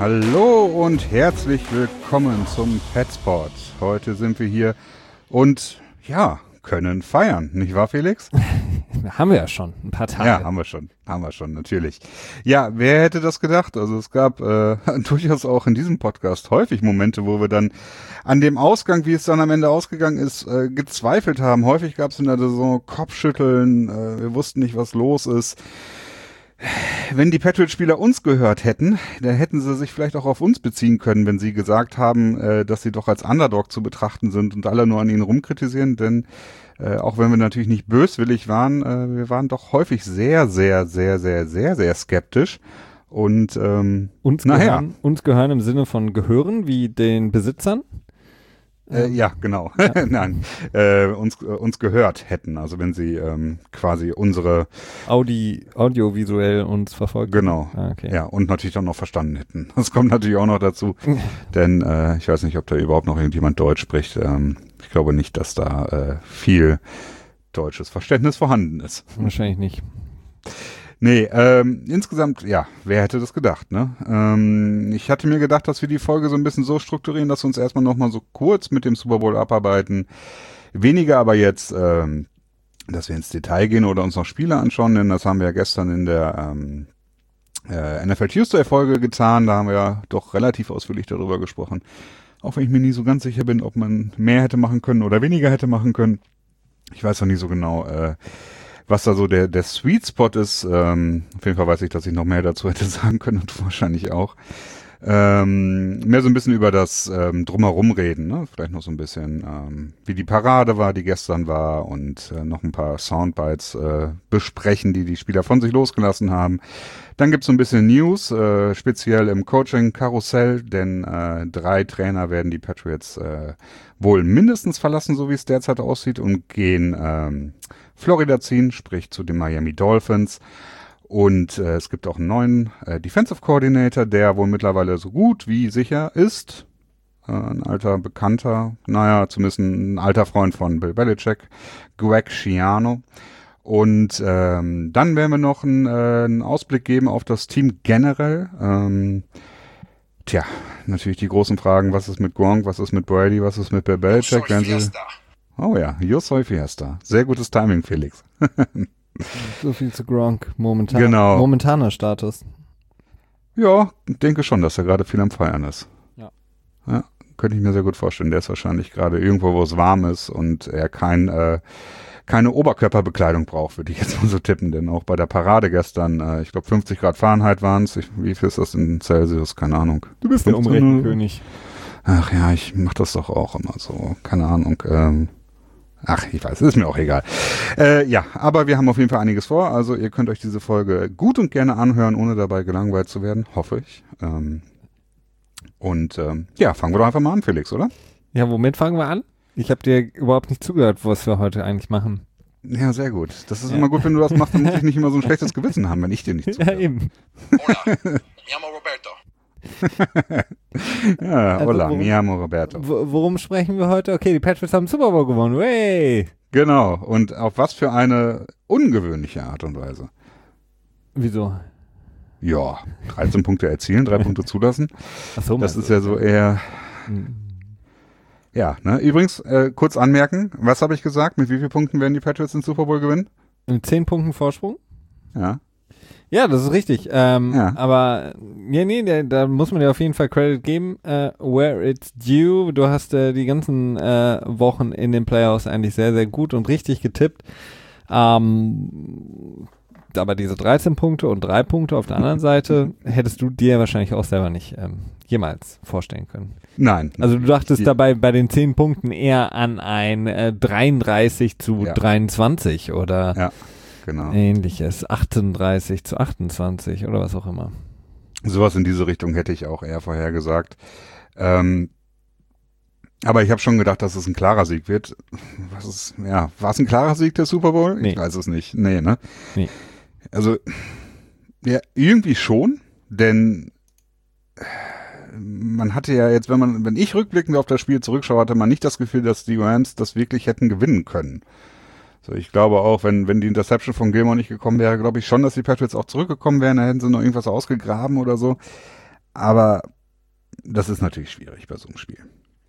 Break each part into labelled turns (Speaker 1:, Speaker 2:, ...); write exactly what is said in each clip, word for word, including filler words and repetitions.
Speaker 1: Hallo und herzlich willkommen zum Petspot. Heute sind wir hier und ja, können feiern, nicht wahr, Felix?
Speaker 2: Haben wir ja schon, ein paar Tage.
Speaker 1: Ja, haben wir schon, haben wir schon, natürlich. Ja, wer hätte das gedacht? Also es gab äh, durchaus auch in diesem Podcast häufig Momente, wo wir dann an dem Ausgang, wie es dann am Ende ausgegangen ist, äh, gezweifelt haben. Häufig gab es in der Saison Kopfschütteln, äh, wir wussten nicht, was los ist. Wenn die Patriots-Spieler uns gehört hätten, dann hätten sie sich vielleicht auch auf uns beziehen können, wenn sie gesagt haben, äh, dass sie doch als Underdog zu betrachten sind und alle nur an ihnen rumkritisieren, denn äh, auch wenn wir natürlich nicht böswillig waren, äh, wir waren doch häufig sehr, sehr, sehr, sehr, sehr, sehr skeptisch und ähm,
Speaker 2: uns,
Speaker 1: naja.
Speaker 2: gehören, uns gehören im Sinne von gehören, wie den Besitzern?
Speaker 1: Äh, ja, genau. Ja. Nein, äh, uns äh, uns gehört hätten. Also wenn sie ähm, quasi unsere
Speaker 2: Audi, audiovisuell uns verfolgen.
Speaker 1: Genau.
Speaker 2: Ah, okay.
Speaker 1: Ja, und natürlich auch noch verstanden hätten. Das kommt natürlich auch noch dazu. Denn äh, ich weiß nicht, ob da überhaupt noch irgendjemand Deutsch spricht. Ähm, ich glaube nicht, dass da äh, viel deutsches Verständnis vorhanden ist.
Speaker 2: Wahrscheinlich nicht.
Speaker 1: Nee, ähm, insgesamt, ja, wer hätte das gedacht, ne? Ähm, ich hatte mir gedacht, dass wir die Folge so ein bisschen so strukturieren, dass wir uns erstmal nochmal so kurz mit dem Super Bowl abarbeiten. Weniger aber jetzt, ähm, dass wir ins Detail gehen oder uns noch Spiele anschauen, denn das haben wir ja gestern in der ähm, äh, N F L Tuesday-Folge getan. Da haben wir ja doch relativ ausführlich darüber gesprochen. Auch wenn ich mir nie so ganz sicher bin, ob man mehr hätte machen können oder weniger hätte machen können. Ich weiß noch nie so genau, äh, was da so der, der Sweet Spot ist. Ähm, auf jeden Fall weiß ich, dass ich noch mehr dazu hätte sagen können und du wahrscheinlich auch. Ähm, mehr so ein bisschen über das ähm, Drumherum reden, ne? Vielleicht noch so ein bisschen, ähm, wie die Parade war, die gestern war und äh, noch ein paar Soundbites äh, besprechen, die die Spieler von sich losgelassen haben. Dann gibt's so ein bisschen News, äh, speziell im Coaching-Karussell, denn äh, drei Trainer werden die Patriots äh, wohl mindestens verlassen, so wie es derzeit aussieht, und gehen ähm, Florida ziehen, sprich zu den Miami Dolphins. Und äh, es gibt auch einen neuen äh, Defensive Coordinator, der wohl mittlerweile so gut wie sicher ist. Äh, ein alter Bekannter, naja, zumindest ein alter Freund von Bill Belichick, Greg Schiano. Und ähm, dann werden wir noch einen, äh, einen Ausblick geben auf das Team generell. Ähm, tja, natürlich die großen Fragen, was ist mit Gronk, was ist mit Brady, was ist mit Bill Belichick? Werden Sie, oh ja, Yo soy Fiesta. Sehr gutes Timing, Felix.
Speaker 2: So viel zu Gronk, momentan.
Speaker 1: Genau.
Speaker 2: Momentaner Status.
Speaker 1: Ja, ich denke schon, dass er gerade viel am Feiern ist.
Speaker 2: Ja.
Speaker 1: Ja, könnte ich mir sehr gut vorstellen. Der ist wahrscheinlich gerade irgendwo, wo es warm ist und er kein, äh, keine Oberkörperbekleidung braucht, würde ich jetzt mal so tippen. Denn auch bei der Parade gestern, äh, ich glaube fünfzig Grad Fahrenheit waren es. Wie viel ist das in Celsius? Keine Ahnung.
Speaker 2: Du bist der Umrechenkönig.
Speaker 1: Ach ja, ich mach das doch auch immer so. Keine Ahnung. Ähm, Ach, ich weiß, ist mir auch egal. Äh, ja, aber wir haben auf jeden Fall einiges vor. Also ihr könnt euch diese Folge gut und gerne anhören, ohne dabei gelangweilt zu werden, hoffe ich. Ähm, und ähm, ja, fangen wir doch einfach mal an, Felix, oder?
Speaker 2: Ja, womit fangen wir an? Ich habe dir überhaupt nicht zugehört, was wir heute eigentlich machen.
Speaker 1: Ja, sehr gut. Das ist ja immer gut, wenn du das machst, dann muss ich nicht immer so ein schlechtes Gewissen haben, wenn ich dir nicht zuhöre.
Speaker 2: Ja, eben.
Speaker 3: Hola, me llamo Roberto.
Speaker 1: Ja,
Speaker 2: Also
Speaker 1: hola,
Speaker 2: worum-
Speaker 1: mi amo Roberto.
Speaker 2: W- worum sprechen wir heute? Okay, die Patriots haben Super Bowl gewonnen. Hey!
Speaker 1: Genau, und auf was für eine ungewöhnliche Art und Weise.
Speaker 2: Wieso?
Speaker 1: Ja, dreizehn Punkte erzielen, drei Punkte zulassen.
Speaker 2: Ach so,
Speaker 1: Das
Speaker 2: meinst
Speaker 1: ist
Speaker 2: du?
Speaker 1: ja so eher...
Speaker 2: Hm.
Speaker 1: Ja, ne? Übrigens, äh, kurz anmerken, was habe ich gesagt? Mit wie vielen Punkten werden die Patriots den Super Bowl gewinnen?
Speaker 2: Mit zehn Punkten Vorsprung?
Speaker 1: Ja.
Speaker 2: Ja, das ist richtig. Ähm,
Speaker 1: Ja.
Speaker 2: Aber, ja, nee, da, da muss man dir auf jeden Fall Credit geben. Äh, where it's due. Du hast äh, die ganzen äh, Wochen in den Playoffs eigentlich sehr, sehr gut und richtig getippt. Ähm, aber diese dreizehn Punkte und drei Punkte auf der anderen Seite hättest du dir wahrscheinlich auch selber nicht ähm, jemals vorstellen können.
Speaker 1: Nein.
Speaker 2: Also du dachtest
Speaker 1: Die-
Speaker 2: dabei bei den zehn Punkten eher an ein äh, dreiunddreißig zu
Speaker 1: Ja.
Speaker 2: dreiundzwanzig oder
Speaker 1: Ja, genau.
Speaker 2: ähnliches, achtunddreißig zu achtundzwanzig oder was auch immer.
Speaker 1: Sowas in diese Richtung hätte ich auch eher vorhergesagt. Ähm, aber ich habe schon gedacht, dass es ein klarer Sieg wird. Was ist, ja, war es ein klarer Sieg, der Super Bowl?
Speaker 2: Nee.
Speaker 1: Ich weiß es nicht. Nee, ne?
Speaker 2: Nee.
Speaker 1: Also, ja, irgendwie schon, denn man hatte ja jetzt, wenn man, wenn ich rückblickend auf das Spiel zurückschaue, hatte man nicht das Gefühl, dass die Rams das wirklich hätten gewinnen können. So, ich glaube auch, wenn, wenn die Interception von Gilmore nicht gekommen wäre, glaube ich schon, dass die Patriots auch zurückgekommen wären, da hätten sie noch irgendwas ausgegraben oder so. Aber das ist natürlich schwierig bei so einem Spiel.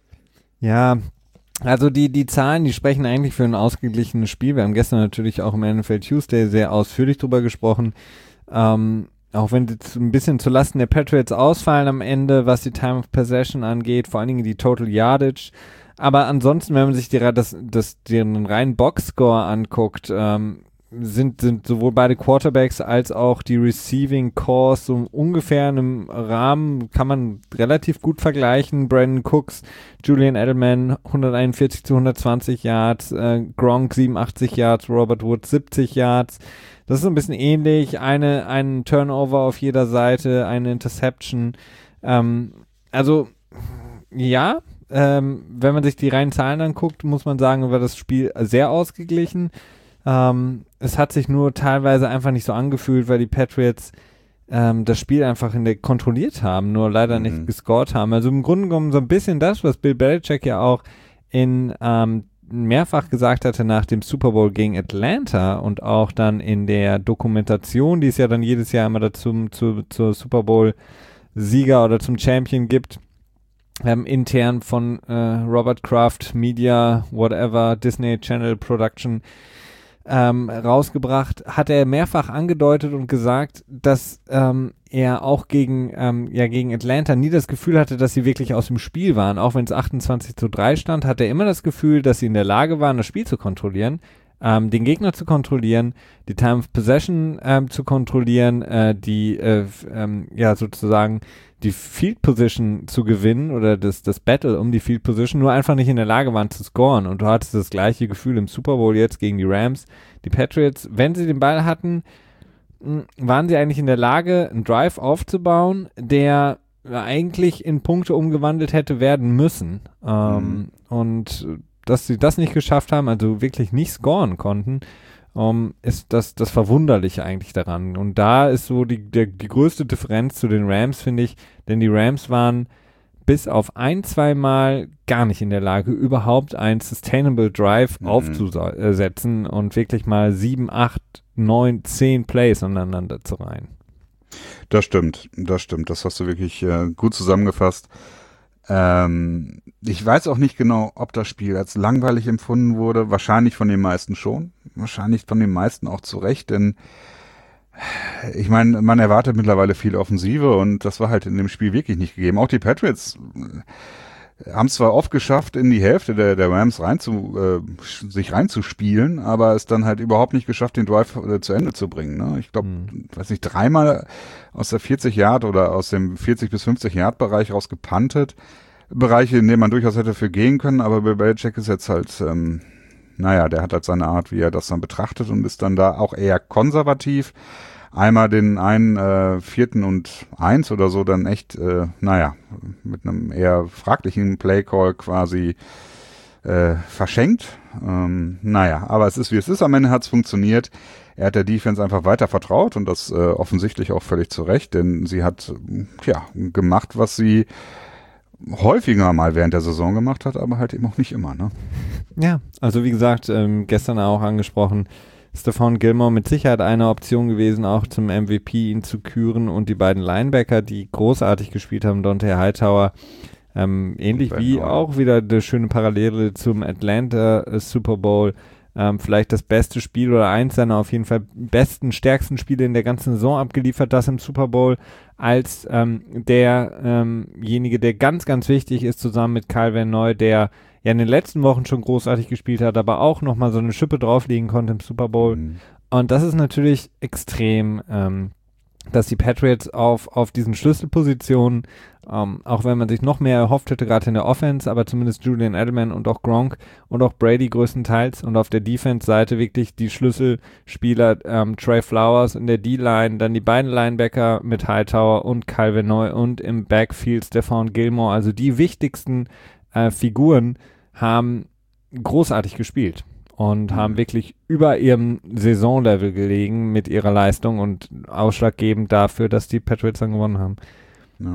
Speaker 2: Ja, also die, die Zahlen, die sprechen eigentlich für ein ausgeglichenes Spiel. Wir haben gestern natürlich auch im N F L Tuesday sehr ausführlich drüber gesprochen. Ähm, auch wenn jetzt ein bisschen zulasten der Patriots ausfallen am Ende, was die Time of Possession angeht, vor allen Dingen die Total Yardage. Aber ansonsten, wenn man sich die, das, das, den reinen Boxscore anguckt, ähm, sind, sind sowohl beide Quarterbacks als auch die Receiving Cores so ungefähr in einem Rahmen, kann man relativ gut vergleichen. Brandon Cooks, Julian Edelman hunderteinundvierzig zu hundertzwanzig Yards, äh, Gronk siebenundachtzig Yards, Robert Woods siebzig Yards. Das ist so ein bisschen ähnlich. Eine, ein Turnover auf jeder Seite, eine Interception. Ähm, also, ja, ähm, wenn man sich die reinen Zahlen anguckt, muss man sagen, war das Spiel sehr ausgeglichen. Ähm, es hat sich nur teilweise einfach nicht so angefühlt, weil die Patriots ähm, das Spiel einfach in der kontrolliert haben, nur leider
Speaker 1: Mhm.
Speaker 2: nicht gescored haben. Also im Grunde genommen so ein bisschen das, was Bill Belichick ja auch in ähm, mehrfach gesagt hatte nach dem Super Bowl gegen Atlanta und auch dann in der Dokumentation, die es ja dann jedes Jahr immer dazu zu, zur Super Bowl Sieger oder zum Champion gibt, ähm, intern von äh, Robert Kraft Media, whatever, Disney Channel Production ähm, rausgebracht, hat er mehrfach angedeutet und gesagt, dass ähm, er auch gegen, ähm, ja, gegen Atlanta nie das Gefühl hatte, dass sie wirklich aus dem Spiel waren. Auch wenn es achtundzwanzig zu drei stand, hat er immer das Gefühl, dass sie in der Lage waren, das Spiel zu kontrollieren, ähm, den Gegner zu kontrollieren, die Time of Possession ähm, zu kontrollieren, äh, die äh, ähm, ja sozusagen die Field Position zu gewinnen oder das, das Battle um die Field Position, nur einfach nicht in der Lage waren zu scoren. Und du hattest das gleiche Gefühl im Super Bowl jetzt gegen die Rams. Die Patriots, wenn sie den Ball hatten, mh, waren sie eigentlich in der Lage, einen Drive aufzubauen, der eigentlich in Punkte umgewandelt hätte werden müssen. Ähm,
Speaker 1: Mhm.
Speaker 2: Und dass sie das nicht geschafft haben, also wirklich nicht scoren konnten, Um, ist das, das Verwunderliche eigentlich daran. Und da ist so die, der, die größte Differenz zu den Rams, finde ich, denn die Rams waren bis auf ein, zwei Mal gar nicht in der Lage, überhaupt einen Sustainable Drive
Speaker 1: Mhm.
Speaker 2: aufzusetzen und wirklich mal sieben, acht, neun, zehn Plays aneinander zu reihen.
Speaker 1: Das stimmt, das stimmt. Das hast du wirklich äh, gut zusammengefasst. Ähm, ich weiß auch nicht genau, ob das Spiel als langweilig empfunden wurde. Wahrscheinlich von den meisten schon. Wahrscheinlich von den meisten auch zu Recht, denn ich meine, man erwartet mittlerweile viel Offensive und das war halt in dem Spiel wirklich nicht gegeben. Auch die Patriots äh, haben es zwar oft geschafft, in die Hälfte der, der Rams rein zu, äh, sich reinzuspielen, aber es dann halt überhaupt nicht geschafft, den Drive äh, zu Ende zu bringen. Ne? Ich glaube,
Speaker 2: Mhm.
Speaker 1: weiß nicht, dreimal aus der vierzig Yard oder aus dem vierzig bis fünfzig Yard Bereich raus gepuntet. Bereiche, in denen man durchaus hätte für gehen können, aber Bill Belichick ist jetzt halt, ähm, naja, der hat halt seine Art, wie er das dann betrachtet und ist dann da auch eher konservativ. Einmal den einen äh, vierten und eins oder so dann echt, äh, naja, mit einem eher fraglichen Playcall quasi äh, verschenkt. Ähm, naja, aber es ist wie es ist. Am Ende hat es funktioniert. Er hat der Defense einfach weiter vertraut und das äh, offensichtlich auch völlig zu Recht, denn sie hat ja gemacht, was sie häufiger mal während der Saison gemacht hat, aber halt eben auch nicht immer, ne?
Speaker 2: Ja, also wie gesagt, ähm, gestern auch angesprochen, Stephon Gilmore mit Sicherheit eine Option gewesen, auch zum M V P ihn zu küren und die beiden Linebacker, die großartig gespielt haben, Dante Hightower, ähm, ähnlich wie
Speaker 1: Neuer.
Speaker 2: auch wieder eine schöne Parallele zum Atlanta äh, Super Bowl, ähm, vielleicht das beste Spiel oder eins seiner auf jeden Fall besten, stärksten Spiele in der ganzen Saison abgeliefert, das im Super Bowl als ähm, derjenige, der ganz, ganz wichtig ist, zusammen mit Kyle Van Noy, der ja in den letzten Wochen schon großartig gespielt hat, aber auch nochmal so eine Schippe drauflegen konnte im Super Bowl.
Speaker 1: Mhm.
Speaker 2: Und das ist natürlich extrem, ähm, dass die Patriots auf, auf diesen Schlüsselpositionen, ähm, auch wenn man sich noch mehr erhofft hätte, gerade in der Offense, aber zumindest Julian Edelman und auch Gronk und auch Brady größtenteils und auf der Defense-Seite wirklich die Schlüsselspieler, ähm, Trey Flowers in der D-Line, dann die beiden Linebacker mit Hightower und Kyle Van Noy und im Backfield Stephon Gilmore, also die wichtigsten äh, Figuren haben großartig gespielt und
Speaker 1: Mhm.
Speaker 2: haben wirklich über ihrem Saisonlevel gelegen mit ihrer Leistung und ausschlaggebend dafür, dass die Patriots dann gewonnen haben.
Speaker 1: Ja.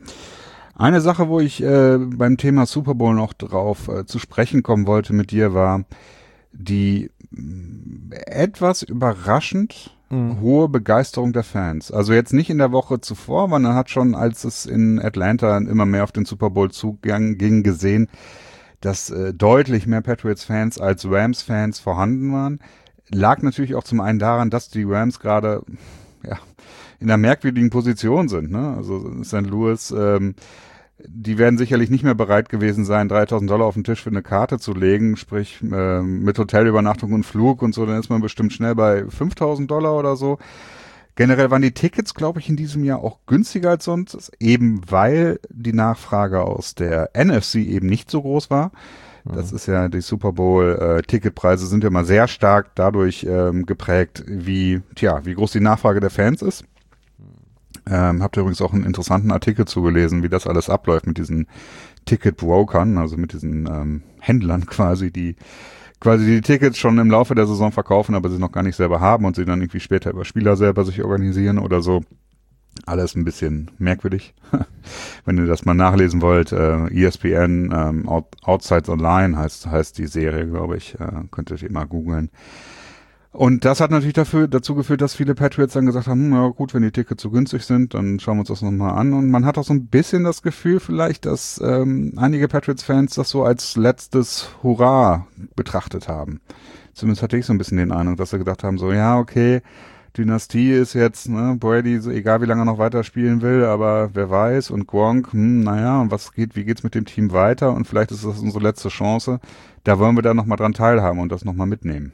Speaker 1: Eine Sache, wo ich äh, beim Thema Super Bowl noch drauf äh, zu sprechen kommen wollte mit dir, war die mh, etwas überraschend mhm. hohe Begeisterung der Fans. Also jetzt nicht in der Woche zuvor, man hat schon, als es in Atlanta immer mehr auf den Super Bowl zuging, gesehen, dass äh, deutlich mehr Patriots-Fans als Rams-Fans vorhanden waren. Lag natürlich auch zum einen daran, dass die Rams gerade ja, in einer merkwürdigen Position sind. Ne? Also Sankt Louis, ähm, die werden sicherlich nicht mehr bereit gewesen sein, dreitausend Dollar auf den Tisch für eine Karte zu legen, sprich äh, mit Hotelübernachtung und Flug und so, dann ist man bestimmt schnell bei fünftausend Dollar oder so. Generell waren die Tickets, glaube ich, in diesem Jahr auch günstiger als sonst, eben weil die Nachfrage aus der N F C eben nicht so groß war. Das ist ja, die Super Bowl-Ticketpreise äh, sind ja mal sehr stark dadurch ähm, geprägt, wie, tja, wie groß die Nachfrage der Fans ist. Ähm, habt ihr übrigens auch einen interessanten Artikel zugelesen, wie das alles abläuft mit diesen Ticket-Brokern, also mit diesen ähm, Händlern quasi, die quasi die Tickets schon im Laufe der Saison verkaufen, aber sie noch gar nicht selber haben und sie dann irgendwie später über Spieler selber sich organisieren oder so. Alles ein bisschen merkwürdig. Wenn ihr das mal nachlesen wollt, äh, E S P N ähm, Out, Outside the Line heißt, heißt die Serie, glaube ich. Äh, könntet ihr mal googeln. Und das hat natürlich dafür, dazu geführt, dass viele Patriots dann gesagt haben, ja gut, wenn die Tickets so günstig sind, dann schauen wir uns das nochmal an. Und man hat auch so ein bisschen das Gefühl vielleicht, dass ähm, einige Patriots-Fans das so als letztes Hurra betrachtet haben. Zumindest hatte ich so ein bisschen den Eindruck, dass sie gedacht haben, so ja, okay, Dynastie ist jetzt, ne, Brady, so egal wie lange er noch weiterspielen will, aber wer weiß, und Gronk, hm, naja, und was geht, wie geht's mit dem Team weiter? Und vielleicht ist das unsere letzte Chance. Da wollen wir dann nochmal dran teilhaben und das nochmal mitnehmen.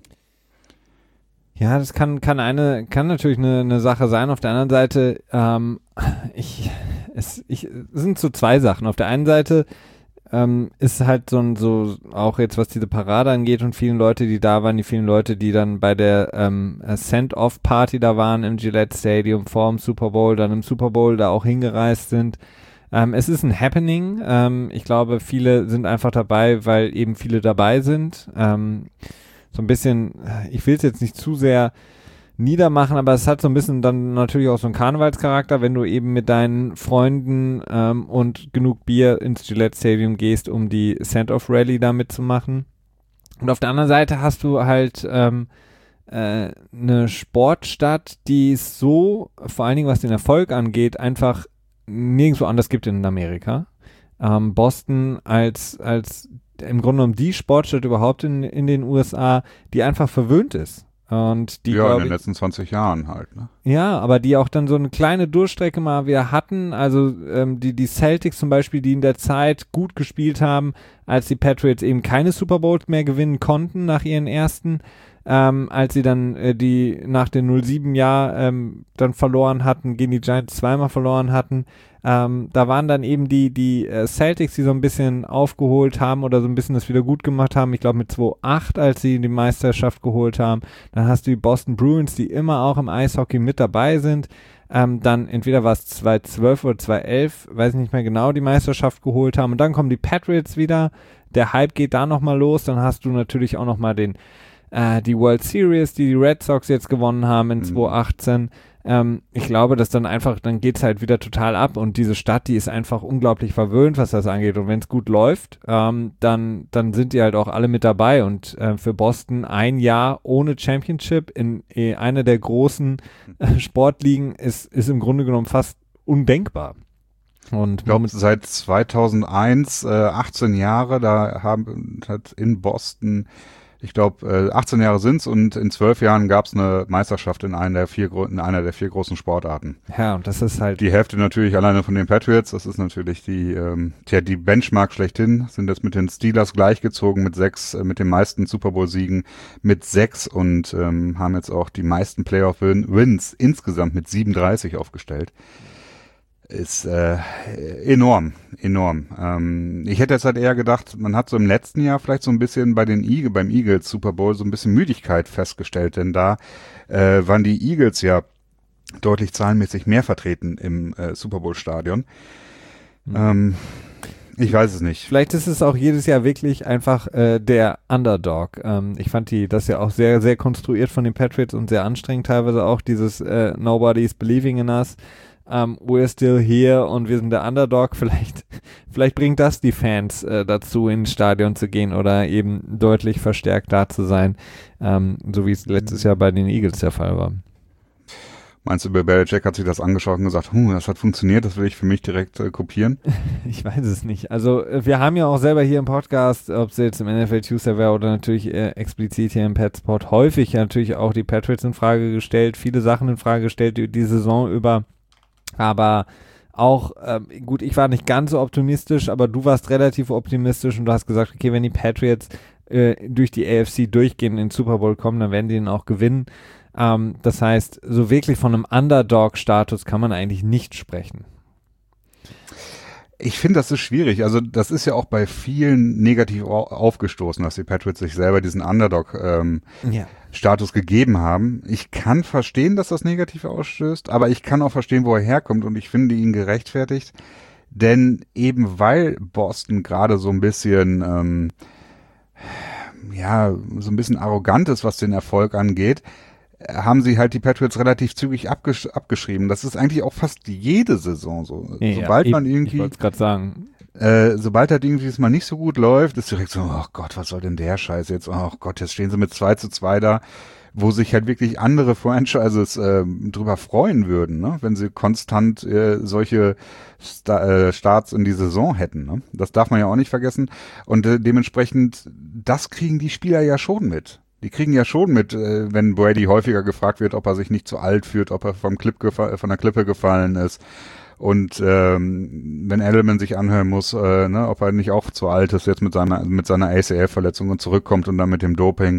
Speaker 2: Ja, das kann, kann eine, kann natürlich eine, eine Sache sein. Auf der anderen Seite, ähm, ich, es, ich, es sind so zwei Sachen. Auf der einen Seite, ähm, ist halt so ein, so, auch jetzt was diese Parade angeht und vielen Leute, die da waren, die vielen Leute, die dann bei der, ähm, Send-Off-Party da waren im Gillette Stadium vor dem Super Bowl, dann im Super Bowl da auch hingereist sind. Ähm, es ist ein Happening. Ähm, ich glaube, viele sind einfach dabei, weil eben viele dabei sind. Ähm, so ein bisschen, ich will es jetzt nicht zu sehr niedermachen, aber es hat so ein bisschen dann natürlich auch so einen Karnevalscharakter, wenn du eben mit deinen Freunden ähm, und genug Bier ins Gillette Stadium gehst, um die Send-Off-Rally da mitzumachen. Und auf der anderen Seite hast du halt ähm, äh, eine Sportstadt, die es so, vor allen Dingen was den Erfolg angeht, einfach nirgendwo anders gibt in Amerika. Ähm, Boston als, als im Grunde genommen die Sportstadt überhaupt in, in den U S A, die einfach verwöhnt ist. Und die,
Speaker 1: ja, in den
Speaker 2: ich,
Speaker 1: letzten zwanzig Jahren halt, ne?
Speaker 2: Ja, aber die auch dann so eine kleine Durchstrecke mal wieder hatten. Also ähm, die, die Celtics zum Beispiel, die in der Zeit gut gespielt haben, als die Patriots eben keine Super Bowls mehr gewinnen konnten nach ihren ersten, ähm, als sie dann äh, die nach dem null sieben Jahr ähm, dann verloren hatten, gegen die Giants zweimal verloren hatten. Ähm, da waren dann eben die, die äh, Celtics, die so ein bisschen aufgeholt haben oder so ein bisschen das wieder gut gemacht haben. Ich glaube mit zwei acht, als sie die Meisterschaft geholt haben. Dann hast du die Boston Bruins, die immer auch im Eishockey mit dabei sind. Ähm, dann entweder war es zwei zwölf oder zwei elf, weiß ich nicht mehr genau, die Meisterschaft geholt haben. Und dann kommen die Patriots wieder. Der Hype geht da nochmal los. Dann hast du natürlich auch nochmal den äh, die World Series, die die Red Sox jetzt gewonnen haben in mhm. zwanzig achtzehn. Ähm, ich glaube, dass dann einfach, dann geht's halt wieder total ab und diese Stadt, die ist einfach unglaublich verwöhnt, was das angeht, und wenn es gut läuft, ähm, dann, dann sind die halt auch alle mit dabei und äh, für Boston ein Jahr ohne Championship in äh, einer der großen äh, Sportligen ist, ist im Grunde genommen fast undenkbar. Und
Speaker 1: ich glaube, seit zweitausendeins, äh, achtzehn Jahre, da haben, hat in Boston, ich glaube, achtzehn Jahre sind's und in zwölf Jahren gab's eine Meisterschaft in einer der vier in einer der vier großen Sportarten.
Speaker 2: Ja, und das ist halt
Speaker 1: die Hälfte natürlich alleine von den Patriots. Das ist natürlich die ähm, tja, die Benchmark schlechthin. Sind jetzt mit den Steelers gleichgezogen mit sechs, äh, mit den meisten Super Bowl Siegen mit sechs und ähm, haben jetzt auch die meisten Playoff Wins insgesamt mit siebenunddreißig aufgestellt. Ist äh, enorm, enorm. Ähm, ich hätte jetzt halt eher gedacht, man hat so im letzten Jahr vielleicht so ein bisschen bei den Eagles, beim Eagles Super Bowl so ein bisschen Müdigkeit festgestellt, denn da äh, waren die Eagles ja deutlich zahlenmäßig mehr vertreten im äh, Super Bowl Stadion. Mhm. Ähm, ich weiß es nicht.
Speaker 2: Vielleicht ist es auch jedes Jahr wirklich einfach äh, der Underdog. Ähm, ich fand die das ja auch sehr, sehr konstruiert von den Patriots und sehr anstrengend teilweise auch, dieses äh, Nobody's Believing in Us. um, we're still here und wir sind der Underdog. Vielleicht, vielleicht bringt das die Fans äh, dazu, ins Stadion zu gehen oder eben deutlich verstärkt da zu sein, ähm, so wie es letztes Jahr bei den Eagles der Fall war.
Speaker 1: Meinst du, Bill Belichick hat sich das angeschaut und gesagt, hm, das hat funktioniert, das will ich für mich direkt äh, kopieren?
Speaker 2: Ich weiß es nicht. Also wir haben ja auch selber hier im Podcast, ob es jetzt im N F L Tuesday wäre oder natürlich äh, explizit hier im Petspot, häufig ja natürlich auch die Patriots in Frage gestellt, viele Sachen in Frage gestellt die, die Saison über, aber auch, ähm, gut, ich war nicht ganz so optimistisch, aber du warst relativ optimistisch und du hast gesagt, okay, wenn die Patriots äh, durch die A F C durchgehen und in den Super Bowl kommen, dann werden die ihn auch gewinnen. Um, das heißt, so wirklich von einem Underdog-Status kann man eigentlich nicht sprechen.
Speaker 1: Ich finde, das ist schwierig. Also das ist ja auch bei vielen negativ au- aufgestoßen, dass die Patriots sich selber diesen Underdog-Status
Speaker 2: Ja.
Speaker 1: gegeben haben. Ich kann verstehen, dass das negativ ausstößt, aber ich kann auch verstehen, wo er herkommt und ich finde ihn gerechtfertigt. Denn eben weil Boston gerade so ein bisschen, ähm, ja, so ein bisschen arrogant ist, was den Erfolg angeht, haben sie halt die Patriots relativ zügig abgesch- abgeschrieben. Das ist eigentlich auch fast jede Saison so.
Speaker 2: Ja,
Speaker 1: sobald man
Speaker 2: eben,
Speaker 1: irgendwie,
Speaker 2: ich wollte es gerade sagen.
Speaker 1: äh, sobald halt irgendwie es mal nicht so gut läuft, ist direkt so, oh Gott, was soll denn der Scheiß jetzt? Oh Gott, jetzt stehen sie mit zwei zu zwei da, wo sich halt wirklich andere Franchises äh, drüber freuen würden, ne? Wenn sie konstant äh, solche Sta- äh, Starts in die Saison hätten. Ne? Das darf man ja auch nicht vergessen. Und äh, dementsprechend, das kriegen die Spieler ja schon mit. Die kriegen ja schon mit, äh, wenn Brady häufiger gefragt wird, ob er sich nicht zu alt fühlt, ob er vom Clip gefa- von der Klippe gefallen ist. Und ähm, wenn Edelman sich anhören muss, äh, ne, ob er nicht auch zu alt ist jetzt mit seiner mit seiner A C L-Verletzung und zurückkommt und dann mit dem Doping.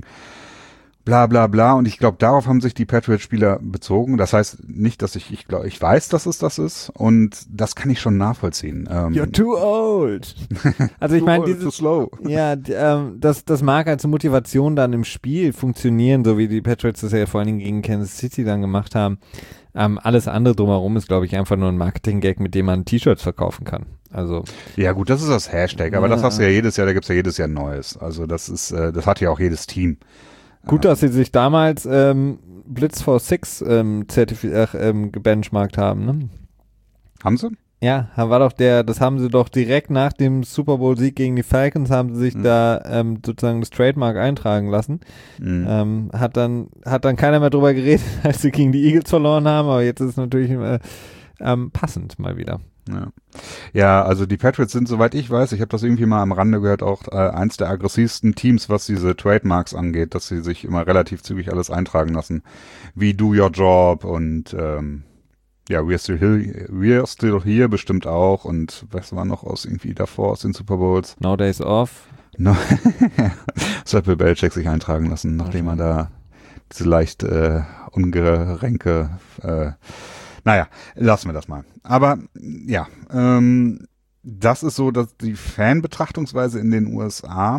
Speaker 1: Bla bla bla. Und ich glaube, darauf haben sich die Patriots-Spieler bezogen. Das heißt nicht, dass ich, ich glaube, ich weiß, dass es das ist. Und das kann ich schon nachvollziehen. Ähm,
Speaker 2: You're too old. Also ich meine,
Speaker 1: too
Speaker 2: dieses,
Speaker 1: slow.
Speaker 2: ja, d- ähm, das, das mag als Motivation dann im Spiel funktionieren, so wie die Patriots das ja vor allen Dingen gegen Kansas City dann gemacht haben. Ähm, alles andere drumherum ist, glaube ich, einfach nur ein Marketing-Gag, mit dem man T-Shirts verkaufen kann. Also
Speaker 1: Ja gut, das ist das Hashtag, aber
Speaker 2: Ja.
Speaker 1: das hast du ja jedes Jahr, da gibt's ja jedes Jahr Neues. Also das ist, äh, das hat ja auch jedes Team.
Speaker 2: gut, dass sie sich damals ähm, Blitz for Six ähm, zertifi- ach, ähm, gebenchmarkt haben, ne?
Speaker 1: Haben sie?
Speaker 2: Ja, war doch der, das haben sie doch direkt nach dem Super Bowl-Sieg gegen die Falcons, haben sie sich
Speaker 1: Mhm.
Speaker 2: da ähm, sozusagen das Trademark eintragen lassen.
Speaker 1: Mhm.
Speaker 2: Ähm, hat dann hat dann keiner mehr drüber geredet, als sie gegen die Eagles verloren haben, aber jetzt ist es natürlich äh, ähm, passend mal wieder.
Speaker 1: Ja. ja, also die Patriots sind, soweit ich weiß, ich habe das irgendwie mal am Rande gehört, auch äh, eins der aggressivsten Teams, was diese Trademarks angeht, dass sie sich immer relativ zügig alles eintragen lassen. Wie Do Your Job und ähm, ja, We're Still Here, We're Still Here bestimmt auch und was war noch aus irgendwie davor aus den Super Bowls?
Speaker 2: No Days Off.
Speaker 1: No. Das hat Bill Belichick sich eintragen lassen, nachdem er da diese leicht äh, ungeränke äh, naja, lassen wir das mal. Aber ja, ähm, das ist so, dass die Fanbetrachtungsweise in den U S A,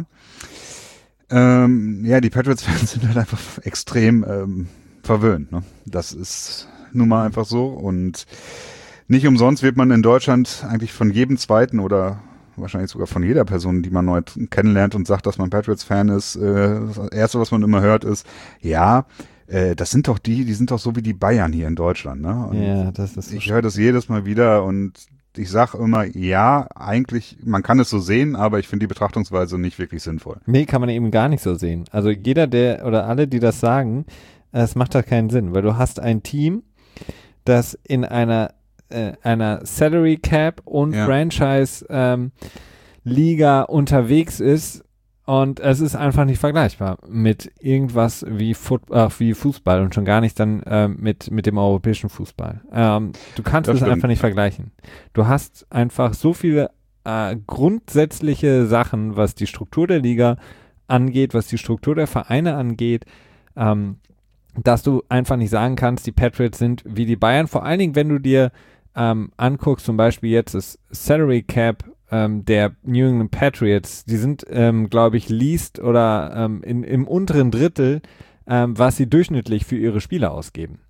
Speaker 1: ähm, ja, die Patriots-Fans sind halt einfach extrem ähm, verwöhnt. Ne? Das ist nun mal einfach so und nicht umsonst wird man in Deutschland eigentlich von jedem Zweiten oder wahrscheinlich sogar von jeder Person, die man neu kennenlernt und sagt, dass man Patriots-Fan ist, äh, das Erste, was man immer hört, ist, ja, äh, das sind doch die, die sind doch so wie die Bayern hier in Deutschland, ne? Und
Speaker 2: Ja, das ist so
Speaker 1: ich höre das jedes Mal wieder und ich sage immer, ja, eigentlich, man kann es so sehen, aber ich finde die Betrachtungsweise nicht wirklich sinnvoll.
Speaker 2: Nee, kann man eben gar nicht so sehen. Also jeder, der oder alle, die das sagen, es macht da keinen Sinn, weil du hast ein Team, das in einer äh, einer Salary Cap und
Speaker 1: Ja.
Speaker 2: Franchise ähm, Liga unterwegs ist und es ist einfach nicht vergleichbar mit irgendwas wie, Foot, ach, wie Fußball und schon gar nicht dann ähm, mit, mit dem europäischen Fußball. Ähm, du kannst
Speaker 1: Das
Speaker 2: es
Speaker 1: stimmt.
Speaker 2: einfach nicht vergleichen. Du hast einfach so viele äh, grundsätzliche Sachen, was die Struktur der Liga angeht, was die Struktur der Vereine angeht, ähm, dass du einfach nicht sagen kannst, die Patriots sind wie die Bayern. Vor allen Dingen, wenn du dir ähm, anguckst, zum Beispiel jetzt das Salary Cap ähm, der New England Patriots, die sind, ähm, glaube ich, least oder ähm, in, im unteren Drittel, ähm, was sie durchschnittlich für ihre Spieler ausgeben.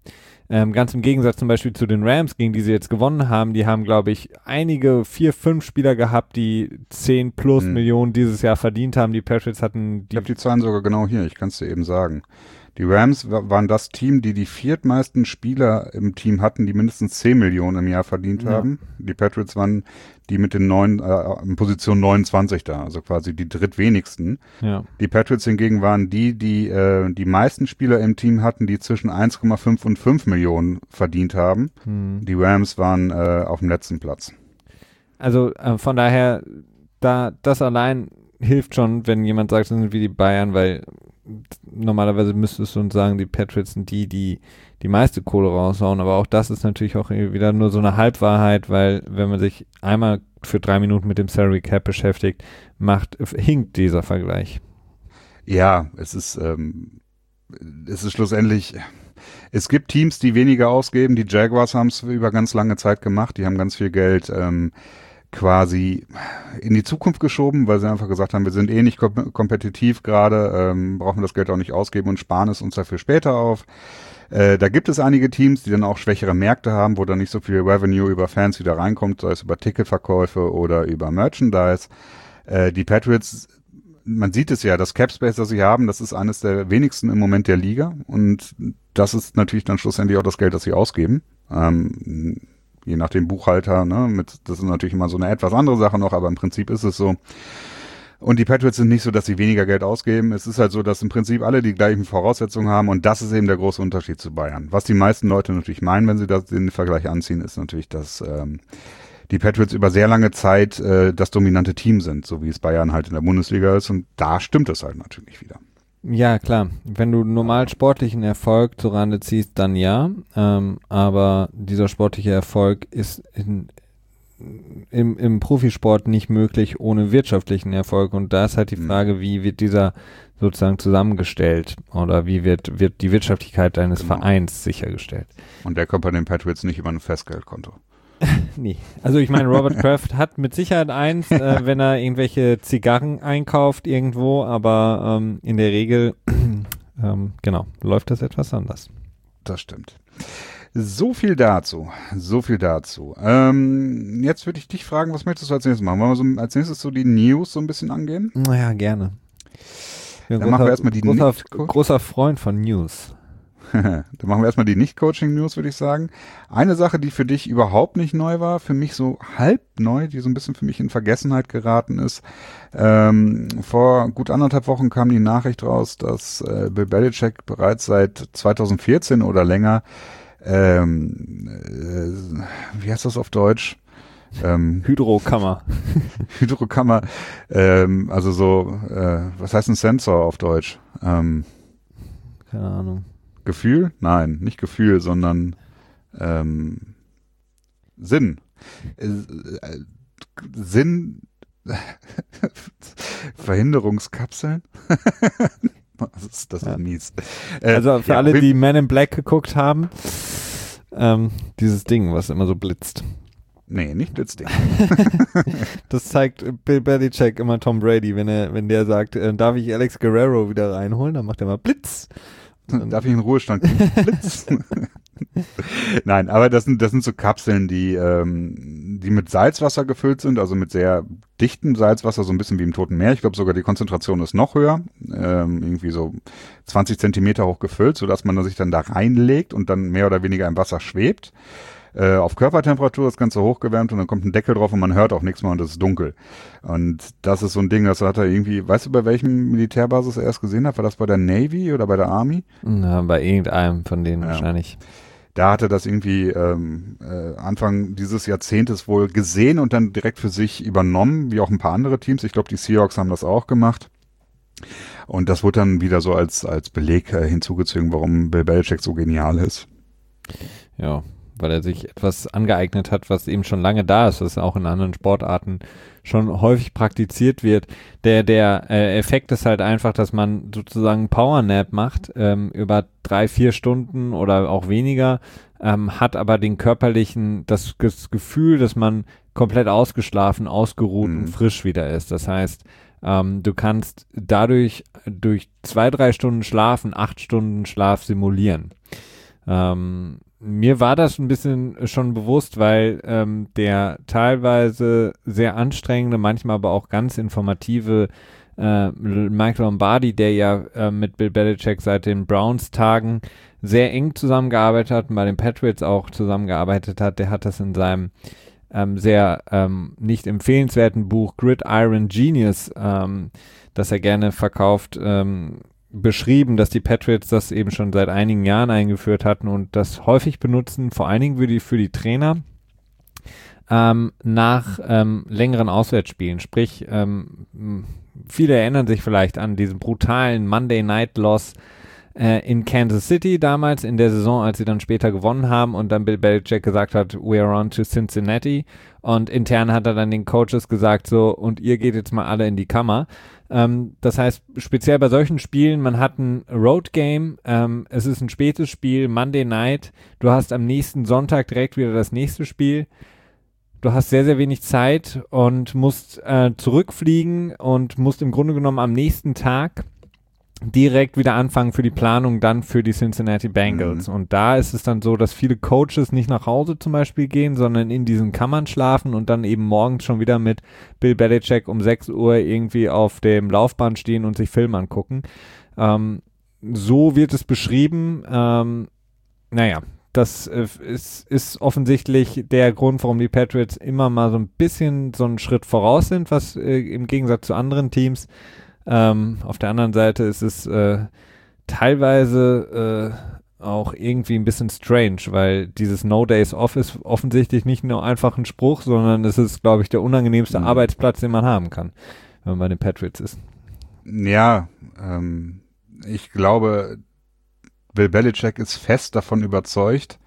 Speaker 2: Ähm, ganz im Gegensatz zum Beispiel zu den Rams, gegen die sie jetzt gewonnen haben. Die haben, glaube ich, einige, vier, fünf Spieler gehabt, die zehn plus
Speaker 1: Hm.
Speaker 2: Millionen dieses Jahr verdient haben. Die Patriots hatten
Speaker 1: Ich
Speaker 2: die
Speaker 1: habe die Zahlen sogar genau hier, ich kann es dir eben sagen. Die Rams wa- waren das Team, die die viertmeisten Spieler im Team hatten, die mindestens zehn Millionen im Jahr verdient
Speaker 2: Ja.
Speaker 1: haben. Die Patriots waren die mit den neun, äh, in Position neunundzwanzig da, also quasi die drittwenigsten.
Speaker 2: ja.
Speaker 1: Die Patriots hingegen waren die, die äh, die meisten Spieler im Team hatten, die zwischen eins Komma fünf und fünf Millionen verdient haben.
Speaker 2: Hm.
Speaker 1: Die Rams waren äh, auf dem letzten Platz.
Speaker 2: Also äh, von daher, da das allein hilft schon, wenn jemand sagt, das sind wie die Bayern, weil normalerweise müsstest du uns sagen, die Patriots sind die, die die meiste Kohle raushauen, aber auch das ist natürlich auch wieder nur so eine Halbwahrheit, weil wenn man sich einmal für drei Minuten mit dem Salary Cap beschäftigt, macht, hinkt dieser Vergleich.
Speaker 1: Ja, es ist, ähm, es ist schlussendlich, es gibt Teams, die weniger ausgeben. Die Jaguars haben es über ganz lange Zeit gemacht. Die haben ganz viel Geld ähm, quasi in die Zukunft geschoben, weil sie einfach gesagt haben, wir sind eh nicht kom- kompetitiv gerade, ähm, brauchen das Geld auch nicht ausgeben und sparen es uns dafür später auf. Äh, da gibt es einige Teams, die dann auch schwächere Märkte haben, wo dann nicht so viel Revenue über Fans wieder reinkommt, sei es über Ticketverkäufe oder über Merchandise. Äh, die Patriots, man sieht es ja, das Capspace, das sie haben, das ist eines der wenigsten im Moment der Liga und das ist natürlich dann schlussendlich auch das Geld, das sie ausgeben. Ähm, je nach dem Buchhalter, ne, mit, das ist natürlich immer so eine etwas andere Sache noch, aber im Prinzip ist es so. Und die Patriots sind nicht so, dass sie weniger Geld ausgeben. Es ist halt so, dass im Prinzip alle die gleichen Voraussetzungen haben und das ist eben der große Unterschied zu Bayern. Was die meisten Leute natürlich meinen, wenn sie das, den Vergleich anziehen, ist natürlich, dass ähm, die Patriots über sehr lange Zeit äh, das dominante Team sind, so wie es Bayern halt in der Bundesliga ist und da stimmt es halt natürlich wieder.
Speaker 2: Ja, klar. Wenn du normal sportlichen Erfolg zurande ziehst, dann ja. Ähm, aber dieser sportliche Erfolg ist in, im, im Profisport nicht möglich ohne wirtschaftlichen Erfolg. Und da ist halt die
Speaker 1: Mhm.
Speaker 2: Frage, wie wird dieser sozusagen zusammengestellt oder wie wird, wird die Wirtschaftlichkeit deines
Speaker 1: Genau.
Speaker 2: Vereins sichergestellt.
Speaker 1: Und der kommt bei den Patriots nicht über ein Festgeldkonto.
Speaker 2: Nee. Also ich meine, Robert Kraft hat mit Sicherheit eins, äh, wenn er irgendwelche Zigarren einkauft irgendwo, aber ähm, in der Regel, ähm, genau, läuft das etwas anders.
Speaker 1: Das stimmt. So viel dazu. So viel dazu. Ähm, jetzt würde ich dich fragen, was möchtest du als nächstes machen? Wollen wir so als nächstes so die News so ein bisschen angehen?
Speaker 2: Naja, gerne. Ich bin
Speaker 1: Dann machen wir erstmal die
Speaker 2: großer,
Speaker 1: Nicht-Co-
Speaker 2: großer Freund von News.
Speaker 1: Dann machen wir erstmal die Nicht-Coaching-News, würde ich sagen. Eine Sache, die für dich überhaupt nicht neu war, für mich so halb neu, die so ein bisschen für mich in Vergessenheit geraten ist. Ähm, vor gut anderthalb Wochen kam die Nachricht raus, dass äh, Bill Belichick bereits seit zweitausendvierzehn oder länger, ähm, äh, wie heißt das auf Deutsch? Ähm,
Speaker 2: Hydrokammer.
Speaker 1: Hydrokammer, ähm, also so, äh, was heißt ein Sensor auf Deutsch? Ähm,
Speaker 2: Keine Ahnung.
Speaker 1: Gefühl? Nein, nicht Gefühl, sondern ähm, Sinn. Äh, äh, Sinn. Verhinderungskapseln? das ist, das ist
Speaker 2: Ja.
Speaker 1: mies. Äh,
Speaker 2: Also für
Speaker 1: ja,
Speaker 2: alle,
Speaker 1: auf jeden-
Speaker 2: die Men in Black geguckt haben, ähm, dieses Ding, was immer so blitzt.
Speaker 1: Nee, nicht Blitzding.
Speaker 2: Das zeigt Bill Belichick immer Tom Brady, wenn er, wenn der sagt, äh, darf ich Alex Guerrero wieder reinholen, dann macht er mal Blitz. Und
Speaker 1: Darf ich in Ruhestand gehen? Blitz. Nein, aber das sind, das sind so Kapseln, die, ähm, die mit Salzwasser gefüllt sind, also mit sehr dichtem Salzwasser, so ein bisschen wie im Toten Meer. Ich glaube sogar die Konzentration ist noch höher, ähm, irgendwie so zwanzig Zentimeter hoch gefüllt, sodass man sich dann da reinlegt und dann mehr oder weniger im Wasser schwebt. Äh, auf Körpertemperatur das Ganze hochgewärmt und dann kommt ein Deckel drauf und man hört auch nichts mehr und es ist dunkel. Und das ist so ein Ding, das hat er irgendwie, weißt du, bei welchem Militärbasis er erst gesehen hat? War das bei der Navy oder bei der Army?
Speaker 2: Na, bei irgendeinem von denen
Speaker 1: Ja.
Speaker 2: wahrscheinlich.
Speaker 1: Da hatte das irgendwie ähm, äh, Anfang dieses Jahrzehntes wohl gesehen und dann direkt für sich übernommen, wie auch ein paar andere Teams. Ich glaube, die Seahawks haben das auch gemacht. Und das wurde dann wieder so als, als Beleg äh, hinzugezogen, warum Bill Belichick so genial ist.
Speaker 2: Ja, weil er sich etwas angeeignet hat, was eben schon lange da ist, was auch in anderen Sportarten schon häufig praktiziert wird. Der, der äh, Effekt ist halt einfach, dass man sozusagen Powernap macht, ähm, über drei, vier Stunden oder auch weniger, ähm, hat aber den körperlichen, das, das Gefühl, dass man komplett ausgeschlafen, ausgeruht
Speaker 1: Mhm.
Speaker 2: und frisch wieder ist. Das heißt, ähm, du kannst dadurch durch zwei, drei Stunden Schlafen, acht Stunden Schlaf simulieren. Ähm, mir war das ein bisschen schon bewusst, weil ähm, der teilweise sehr anstrengende, manchmal aber auch ganz informative äh, Mike Lombardi, der ja äh, mit Bill Belichick seit den Browns-Tagen sehr eng zusammengearbeitet hat und bei den Patriots auch zusammengearbeitet hat, der hat das in seinem ähm, sehr ähm, nicht empfehlenswerten Buch Gridiron Genius, ähm, das er gerne verkauft, ähm, beschrieben, dass die Patriots das eben schon seit einigen Jahren eingeführt hatten und das häufig benutzen, vor allen Dingen für die, für die Trainer, ähm, nach ähm, längeren Auswärtsspielen. Sprich, ähm, viele erinnern sich vielleicht an diesen brutalen Monday Night Loss äh, in Kansas City damals in der Saison, als sie dann später gewonnen haben und dann Bill Belichick gesagt hat, we are on to Cincinnati, und intern hat er dann den Coaches gesagt so, und ihr geht jetzt mal alle in die Kammer. Ähm, das heißt, speziell bei solchen Spielen, man hat ein Road Game, ähm, es ist ein spätes Spiel, Monday Night, du hast am nächsten Sonntag direkt wieder das nächste Spiel, du hast sehr, sehr wenig Zeit und musst äh, zurückfliegen und musst im Grunde genommen am nächsten Tag direkt wieder anfangen für die Planung dann für die Cincinnati Bengals. Mhm. Und da ist es dann so, dass viele Coaches nicht nach Hause zum Beispiel gehen, sondern in diesen Kammern schlafen und dann eben morgens schon wieder mit Bill Belichick um sechs Uhr irgendwie auf dem Laufband stehen und sich Film angucken. Ähm, so wird es beschrieben. Ähm, naja, das äh, ist, ist offensichtlich der Grund, warum die Patriots immer mal so ein bisschen so einen Schritt voraus sind, was äh, im Gegensatz zu anderen Teams. Ähm, auf der anderen Seite ist es äh, teilweise äh, auch irgendwie ein bisschen strange, weil dieses No Days Off ist offensichtlich nicht nur einfach ein Spruch, sondern es ist, glaube ich, der unangenehmste mhm. Arbeitsplatz, den man haben kann, wenn man bei den Patriots ist.
Speaker 1: Ja, ähm, ich glaube, Bill Belichick ist fest davon überzeugt,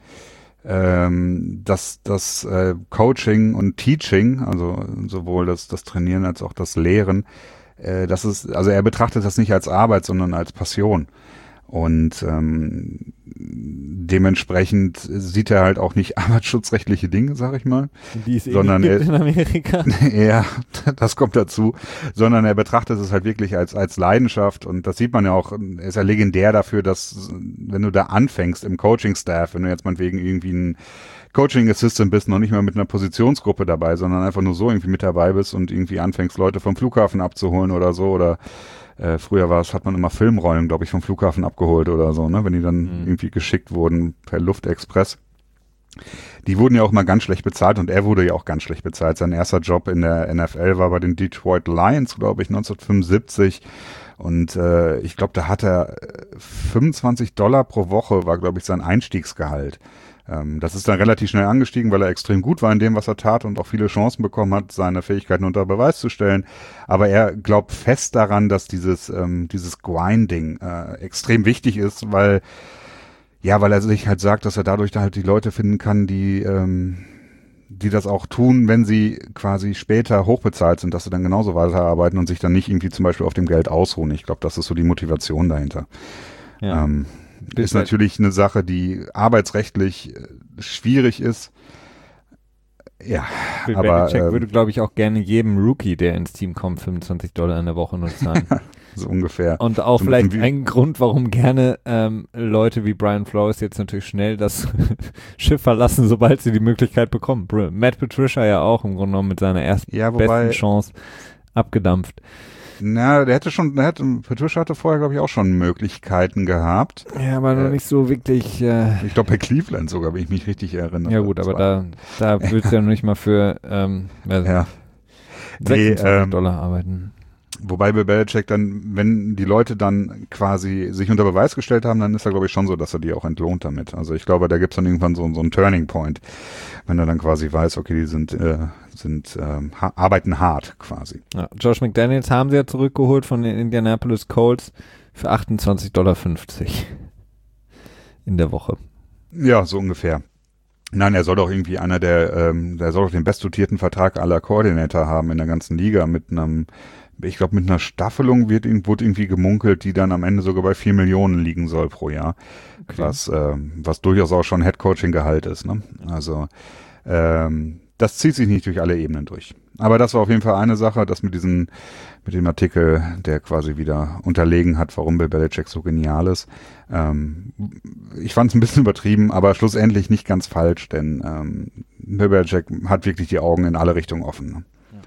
Speaker 1: ähm, dass das äh, Coaching und Teaching, also sowohl das, das Trainieren als auch das Lehren, Das ist, also er betrachtet das nicht als Arbeit, sondern als Passion. Und ähm, dementsprechend sieht er halt auch nicht arbeitsschutzrechtliche Dinge, sag ich mal.
Speaker 2: Die es
Speaker 1: sondern
Speaker 2: eh
Speaker 1: er,
Speaker 2: gibt in Amerika.
Speaker 1: Ja, das kommt dazu. Sondern er betrachtet es halt wirklich als als Leidenschaft. Und das sieht man ja auch, er ist ja legendär dafür, dass wenn du da anfängst im Coaching-Staff, wenn du jetzt meinetwegen irgendwie ein Coaching Assistant bist, noch nicht mal mit einer Positionsgruppe dabei, sondern einfach nur so irgendwie mit dabei bist und irgendwie anfängst, Leute vom Flughafen abzuholen oder so, oder äh, früher war es, hat man immer Filmrollen, glaube ich, vom Flughafen abgeholt oder so, ne, wenn die dann mhm. irgendwie geschickt wurden per Luftexpress. Die wurden ja auch mal ganz schlecht bezahlt und er wurde ja auch ganz schlecht bezahlt. Sein erster Job in der N F L war bei den Detroit Lions, glaube ich, neunzehnhundertfünfundsiebzig. Und äh, ich glaube, da hat er fünfundzwanzig Dollar pro Woche, war, glaube ich, sein Einstiegsgehalt. Ähm, das ist dann relativ schnell angestiegen, weil er extrem gut war in dem, was er tat und auch viele Chancen bekommen hat, seine Fähigkeiten unter Beweis zu stellen. Aber er glaubt fest daran, dass dieses, ähm, dieses Grinding äh, extrem wichtig ist, weil Ja, weil er sich halt sagt, dass er dadurch da halt die Leute finden kann, die ähm, die das auch tun, wenn sie quasi später hochbezahlt sind, dass sie dann genauso weiterarbeiten und sich dann nicht irgendwie zum Beispiel auf dem Geld ausruhen. Ich glaube, das ist so die Motivation dahinter. Ja. Ähm, ist natürlich eine Sache, die arbeitsrechtlich äh, schwierig ist. Ja,
Speaker 2: Bill
Speaker 1: aber
Speaker 2: Belichick
Speaker 1: ähm,
Speaker 2: würde, glaube ich, auch gerne jedem Rookie, der ins Team kommt, fünfundzwanzig Dollar in der Woche nur zahlen.
Speaker 1: so ungefähr.
Speaker 2: Und auch
Speaker 1: so
Speaker 2: vielleicht
Speaker 1: ein,
Speaker 2: ein Grund, warum gerne ähm, Leute wie Brian Flores jetzt natürlich schnell das Schiff verlassen, sobald sie die Möglichkeit bekommen. Matt Patricia ja auch im Grunde genommen mit seiner ersten
Speaker 1: ja, wobei,
Speaker 2: besten Chance abgedampft.
Speaker 1: Na, der hätte schon, der hätte, Patricia hatte vorher, glaube ich, auch schon Möglichkeiten gehabt.
Speaker 2: Ja, aber noch äh, nicht so wirklich. Äh,
Speaker 1: ich glaube, bei Cleveland sogar, wenn ich mich richtig erinnere.
Speaker 2: Ja gut, aber da, da willst du ja noch nicht mal für ähm, also
Speaker 1: ja.
Speaker 2: sechsundzwanzig
Speaker 1: nee, ähm,
Speaker 2: Dollar arbeiten.
Speaker 1: Wobei Bill Belichick dann, wenn die Leute dann quasi sich unter Beweis gestellt haben, dann ist er, glaube ich, schon so, dass er die auch entlohnt damit. Also ich glaube, da gibt's dann irgendwann so, so einen Turning Point, wenn er dann quasi weiß, okay, die sind, äh, sind ähm, ha- arbeiten hart quasi.
Speaker 2: Ja, Josh McDaniels haben sie ja zurückgeholt von den Indianapolis Colts für achtundzwanzig Komma fünfzig Dollar in der Woche.
Speaker 1: Ja, so ungefähr. Nein, er soll doch irgendwie einer der, ähm, der soll doch den bestdotierten Vertrag aller Koordinator haben in der ganzen Liga mit einem, ich glaube, mit einer Staffelung wird, wurde irgendwie gemunkelt, die dann am Ende sogar bei vier Millionen liegen soll pro Jahr. Okay. Was, ähm, was durchaus auch schon Headcoaching-Gehalt ist, ne? Also, ähm, das zieht sich nicht durch alle Ebenen durch. Aber das war auf jeden Fall eine Sache, das mit diesem, mit dem Artikel, der quasi wieder unterlegen hat, warum Bill Belichick so genial ist. Ähm, ich fand es ein bisschen übertrieben, aber schlussendlich nicht ganz falsch, denn ähm, Bill Belichick hat wirklich die Augen in alle Richtungen offen. Ne? Ja.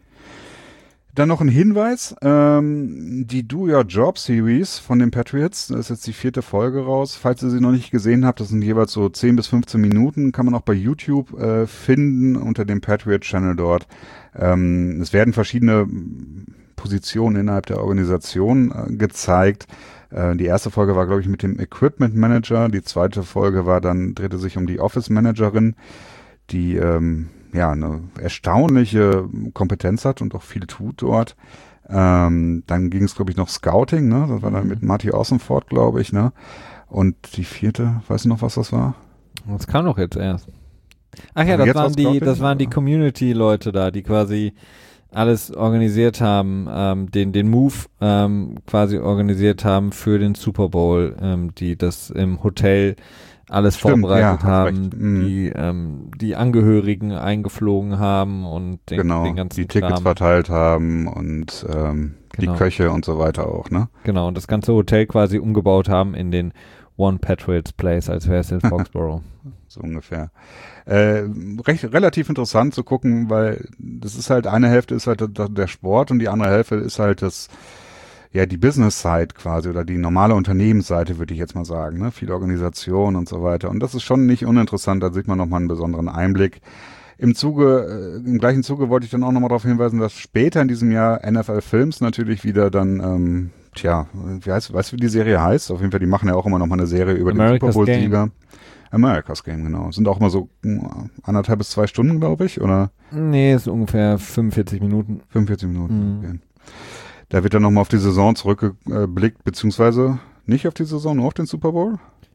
Speaker 1: Dann noch ein Hinweis, ähm, die Do Your Job Series von den Patriots, das ist jetzt die vierte Folge raus. Falls ihr sie noch nicht gesehen habt, das sind jeweils so zehn bis fünfzehn Minuten, kann man auch bei YouTube äh, finden, unter dem Patriot Channel dort. Ähm, es werden verschiedene Positionen innerhalb der Organisation äh, gezeigt. Äh, die erste Folge war, glaube ich, mit dem Equipment Manager, die zweite Folge war dann, drehte sich um die Office Managerin, die ähm, ja, eine erstaunliche Kompetenz hat und auch viel tut dort. Ähm, dann ging es, glaube ich, noch Scouting, ne? Das war dann mit Marty Ossenford, glaube ich, ne? Und die vierte, weißt du noch, was das war?
Speaker 2: Das kam doch jetzt erst. Ach ja,
Speaker 1: Also
Speaker 2: das waren die,
Speaker 1: Scouting?
Speaker 2: das waren die Community-Leute da, die quasi alles organisiert haben, ähm, den, den Move ähm, quasi organisiert haben für den Super Bowl, ähm, die das im Hotel alles
Speaker 1: Stimmt,
Speaker 2: vorbereitet
Speaker 1: ja,
Speaker 2: haben,
Speaker 1: mhm.
Speaker 2: die ähm, die Angehörigen eingeflogen haben und den,
Speaker 1: genau,
Speaker 2: den ganzen
Speaker 1: die Tickets
Speaker 2: Kram.
Speaker 1: verteilt haben und ähm,
Speaker 2: Genau.
Speaker 1: die Köche und so weiter auch, ne?
Speaker 2: Genau, und das ganze Hotel quasi umgebaut haben in den One Patriots Place, als wäre es in Foxborough.
Speaker 1: So ungefähr. Äh, recht, relativ interessant zu gucken, weil das ist halt, eine Hälfte ist halt der, der Sport und die andere Hälfte ist halt das, ja, die Business-Side quasi oder die normale Unternehmensseite, würde ich jetzt mal sagen, ne? Viel Organisation und so weiter. Und das ist schon nicht uninteressant, da sieht man nochmal einen besonderen Einblick. Im Zuge, äh, im gleichen Zuge wollte ich dann auch nochmal darauf hinweisen, dass später in diesem Jahr N F L Films natürlich wieder dann, ähm, tja, wie heißt, weißt du, wie die Serie heißt? Auf jeden Fall, die machen ja auch immer nochmal eine Serie über
Speaker 2: America's
Speaker 1: den Super Bowl-Sieger. America's Game, genau. Sind auch immer so mh, anderthalb bis zwei Stunden, glaube ich, oder?
Speaker 2: Nee, ist ungefähr fünfundvierzig Minuten.
Speaker 1: fünfundvierzig Minuten,
Speaker 2: Mhm.
Speaker 1: okay. Da wird dann nochmal auf die Saison zurückgeblickt, beziehungsweise nicht auf die Saison, nur auf den Super Bowl?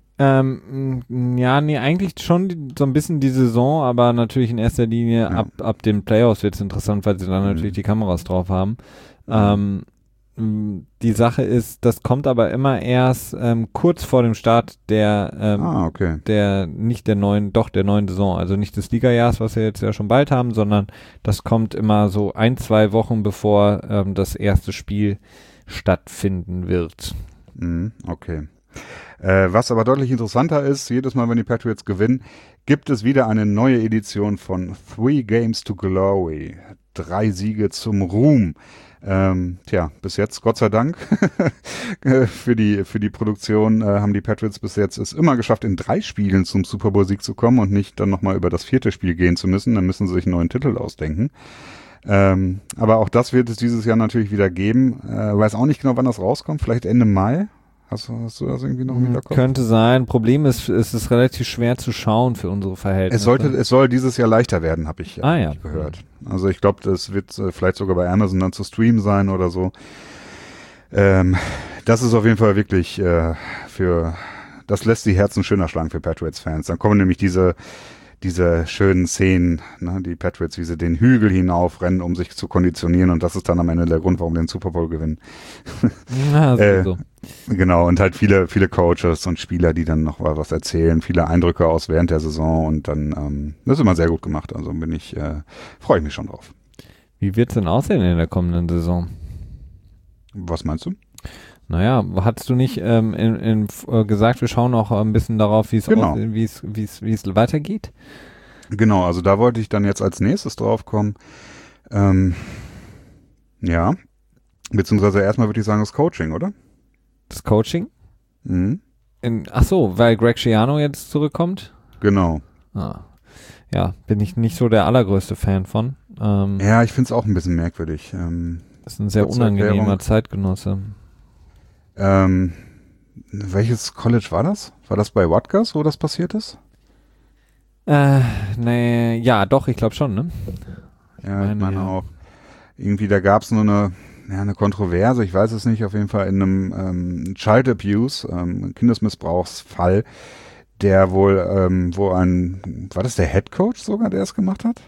Speaker 2: Ähm, m, ja, nee, eigentlich schon die, so ein bisschen die Saison, aber natürlich in erster Linie
Speaker 1: Ja.
Speaker 2: ab, ab den Playoffs wird es interessant, weil sie dann
Speaker 1: Mhm.
Speaker 2: natürlich die Kameras drauf haben. Ähm, m, die Sache ist, das kommt aber immer erst ähm, kurz vor dem Start der, ähm,
Speaker 1: Ah, okay.
Speaker 2: der, nicht der neuen, doch der neuen Saison, also nicht des Ligajahrs, was wir jetzt ja schon bald haben, sondern das kommt immer so ein, zwei Wochen bevor ähm, das erste Spiel stattfinden wird.
Speaker 1: Mhm, okay. Äh, was aber deutlich interessanter ist, jedes Mal, wenn die Patriots gewinnen, gibt es wieder eine neue Edition von Three Games to Glory. Drei Siege zum Ruhm. Ähm, tja, bis jetzt, Gott sei Dank, für die, für die Produktion äh, haben die Patriots bis jetzt es immer geschafft, in drei Spielen zum Super Bowl-Sieg zu kommen und nicht dann nochmal über das vierte Spiel gehen zu müssen. Dann müssen sie sich einen neuen Titel ausdenken. Ähm, aber auch das wird es dieses Jahr natürlich wieder geben. Äh, weiß auch nicht genau, wann das rauskommt. Vielleicht Ende Mai. Hast du, hast du das irgendwie noch im Hinterkopf?
Speaker 2: Könnte sein. Problem ist, es ist relativ schwer zu schauen für unsere Verhältnisse.
Speaker 1: Es sollte, es soll dieses Jahr leichter werden, habe ich,
Speaker 2: Ah, ja.
Speaker 1: hab ich gehört. Also ich glaube, das wird äh, vielleicht sogar bei Amazon dann zu streamen sein oder so. Ähm, das ist auf jeden Fall wirklich äh, für, das lässt die Herzen schöner schlagen für Patriots-Fans. Dann kommen nämlich diese diese schönen Szenen, ne, die Patriots, wie sie den Hügel hinaufrennen, um sich zu konditionieren, und das ist dann am Ende der Grund, warum die den Super Bowl gewinnen.
Speaker 2: Ja, so,
Speaker 1: äh,
Speaker 2: so.
Speaker 1: Genau, und halt viele, viele Coaches und Spieler, die dann noch was erzählen, viele Eindrücke aus während der Saison, und dann, ähm, das ist immer sehr gut gemacht, also bin ich, äh, freue ich mich schon drauf.
Speaker 2: Wie wird's denn aussehen in der kommenden Saison?
Speaker 1: Was meinst du?
Speaker 2: Naja, hattest du nicht ähm, in, in, äh, gesagt, wir schauen auch ein bisschen darauf, wie es
Speaker 1: Genau.
Speaker 2: aus- wie es wie es wie es weitergeht?
Speaker 1: Genau, also da wollte ich dann jetzt als nächstes drauf kommen. Ähm, ja, beziehungsweise erstmal würde ich sagen, das Coaching, oder?
Speaker 2: Das Coaching?
Speaker 1: Mhm.
Speaker 2: In, ach so, weil Greg Schiano jetzt zurückkommt?
Speaker 1: Genau.
Speaker 2: Ah. Ja, bin ich nicht so der allergrößte Fan von. Ähm,
Speaker 1: Ja, ich finde es auch ein bisschen merkwürdig. Ähm,
Speaker 2: Ist ein sehr
Speaker 1: kurze
Speaker 2: unangenehmer
Speaker 1: Erklärung.
Speaker 2: Zeitgenosse.
Speaker 1: ähm, welches College war das? War das bei Rutgers, wo das passiert ist?
Speaker 2: Äh, nee, ja, doch, ich glaube schon, ne?
Speaker 1: Ja,
Speaker 2: meine,
Speaker 1: ich meine
Speaker 2: ja.
Speaker 1: auch. Irgendwie, da gab es nur eine, ja, eine Kontroverse, ich weiß es nicht, auf jeden Fall in einem ähm, Child Abuse, ähm, Kindesmissbrauchsfall, der wohl, ähm, wo ein, war das der Head Coach sogar, der es gemacht hat?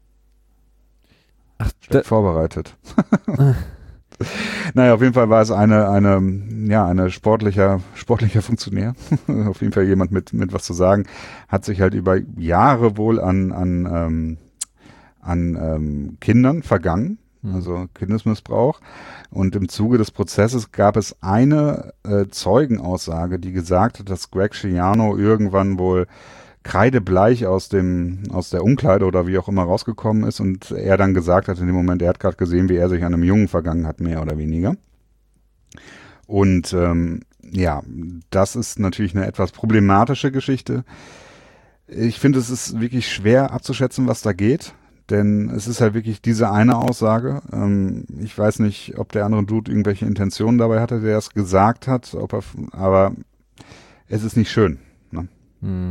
Speaker 2: Ach, da,
Speaker 1: Schlecht vorbereitet. Naja, auf jeden Fall war es eine, eine, ja, eine sportlicher, sportlicher Funktionär. Auf jeden Fall jemand mit, mit was zu sagen. Hat sich halt über Jahre wohl an, an, ähm, an ähm, Kindern vergangen,
Speaker 2: Mhm.
Speaker 1: also Kindesmissbrauch. Und im Zuge des Prozesses gab es eine äh, Zeugenaussage, die gesagt hat, dass Greg Schiano irgendwann wohl kreidebleich aus dem aus der Umkleide oder wie auch immer rausgekommen ist und er dann gesagt hat in dem Moment, er hat gerade gesehen, wie er sich an einem Jungen vergangen hat, mehr oder weniger. Und ähm, ja, das ist natürlich eine etwas problematische Geschichte. Ich finde, es ist wirklich schwer abzuschätzen, was da geht, denn es ist halt wirklich diese eine Aussage. Ähm, ich weiß nicht, ob der andere Dude irgendwelche Intentionen dabei hatte, der es gesagt hat, ob er, aber es ist nicht schön. Ne?
Speaker 2: Mhm.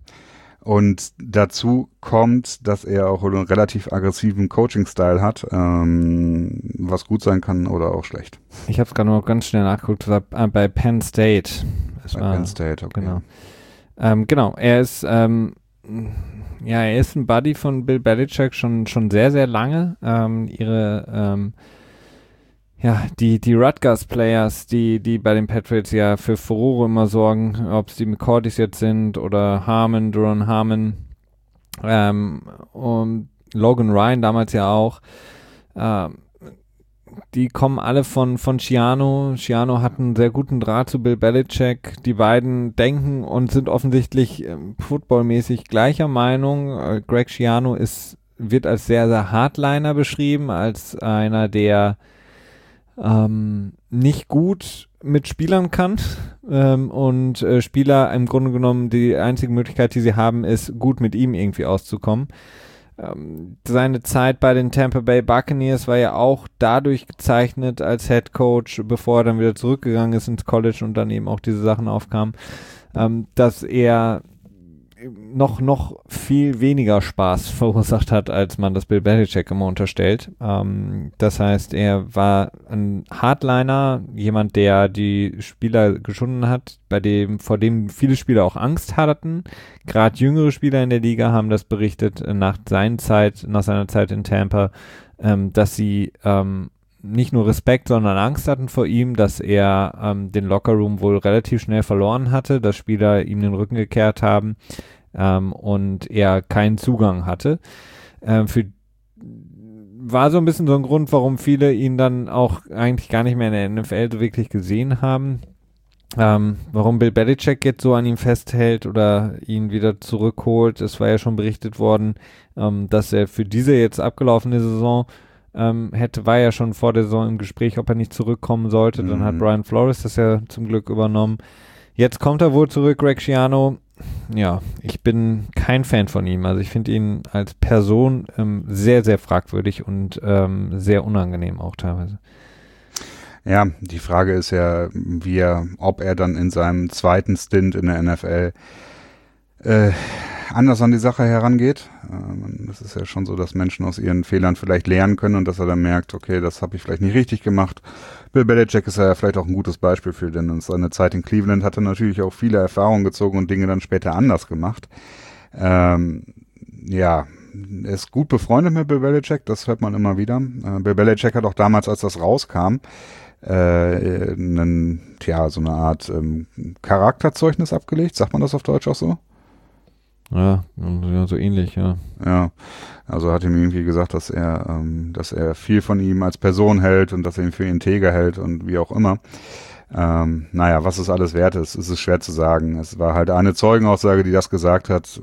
Speaker 1: Und dazu kommt, dass er auch einen relativ aggressiven Coaching-Style hat, ähm, was gut sein kann oder auch schlecht.
Speaker 2: Ich habe es gerade noch ganz schnell nachgeguckt, das war, äh, bei Penn State. Das
Speaker 1: Bei
Speaker 2: war,
Speaker 1: Penn State, okay.
Speaker 2: Genau. Ähm, genau, er ist, ähm, ja, er ist ein Buddy von Bill Belichick schon, schon sehr, sehr lange. Ähm, ihre, ähm, ja, die, die Rutgers-Players, die, die bei den Patriots ja für Furore immer sorgen, ob es die McCourtys jetzt sind oder Harmon, Duron Harmon, ähm, und Logan Ryan damals ja auch, ähm, die kommen alle von, von Schiano. Schiano hat einen sehr guten Draht zu Bill Belichick. Die beiden denken und sind offensichtlich ähm, footballmäßig gleicher Meinung. Äh, Greg Schiano ist, wird als sehr, sehr Hardliner beschrieben, als einer, der ähm, nicht gut mit Spielern kann ähm, und äh, Spieler im Grunde genommen die einzige Möglichkeit, die sie haben, ist gut mit ihm irgendwie auszukommen. Ähm, seine Zeit bei den Tampa Bay Buccaneers war ja auch dadurch gezeichnet als Head Coach, bevor er dann wieder zurückgegangen ist ins College und dann eben auch diese Sachen aufkamen, ähm, dass er noch, noch viel weniger Spaß verursacht hat, als man das Bill Belichick immer unterstellt. Ähm, das heißt, er war ein Hardliner, jemand, der die Spieler geschunden hat, bei dem, vor dem viele Spieler auch Angst hatten. Gerade jüngere Spieler in der Liga haben das berichtet nach seiner Zeit, nach seiner Zeit in Tampa, ähm, dass sie ähm, nicht nur Respekt, sondern Angst hatten vor ihm, dass er ähm, den Lockerroom wohl relativ schnell verloren hatte, dass Spieler ihm den Rücken gekehrt haben ähm, und er keinen Zugang hatte. Ähm, für war so ein bisschen so ein Grund, warum viele ihn dann auch eigentlich gar nicht mehr in der N F L so wirklich gesehen haben. Ähm, warum Bill Belichick jetzt so an ihm festhält oder ihn wieder zurückholt. Es war ja schon berichtet worden, ähm, dass er für diese jetzt abgelaufene Saison ähm, hätte, war ja schon vor der Saison im Gespräch, ob er nicht zurückkommen sollte.
Speaker 1: Mhm.
Speaker 2: Dann hat Brian Flores das ja zum Glück übernommen. Jetzt kommt er wohl zurück, Greg Schiano. Ja, ich bin kein Fan von ihm. Also ich finde ihn als Person ähm, sehr, sehr fragwürdig und ähm, sehr unangenehm auch teilweise.
Speaker 1: Ja, die Frage ist ja, wie er, ob er dann in seinem zweiten Stint in der N F L äh, anders an die Sache herangeht. Ähm, es ist ja schon so, dass Menschen aus ihren Fehlern vielleicht lernen können und dass er dann merkt, okay, das habe ich vielleicht nicht richtig gemacht. Bill Belichick ist ja vielleicht auch ein gutes Beispiel für, denn in seiner Zeit in Cleveland hat er natürlich auch viele Erfahrungen gezogen und Dinge dann später anders gemacht. Ähm, ja, er ist gut befreundet mit Bill Belichick, das hört man immer wieder. Äh, Bill Belichick hat auch damals, als das rauskam, äh, einen, tja, so eine Art ähm, Charakterzeugnis abgelegt. Sagt man das auf Deutsch auch so?
Speaker 2: Ja, ja, so ähnlich, ja.
Speaker 1: Ja, also hat ihm irgendwie gesagt, dass er, ähm, dass er viel von ihm als Person hält und dass er ihn für integer hält und wie auch immer. Ähm, naja, was es alles wert ist, ist es schwer zu sagen. Es war halt eine Zeugenaussage, die das gesagt hat.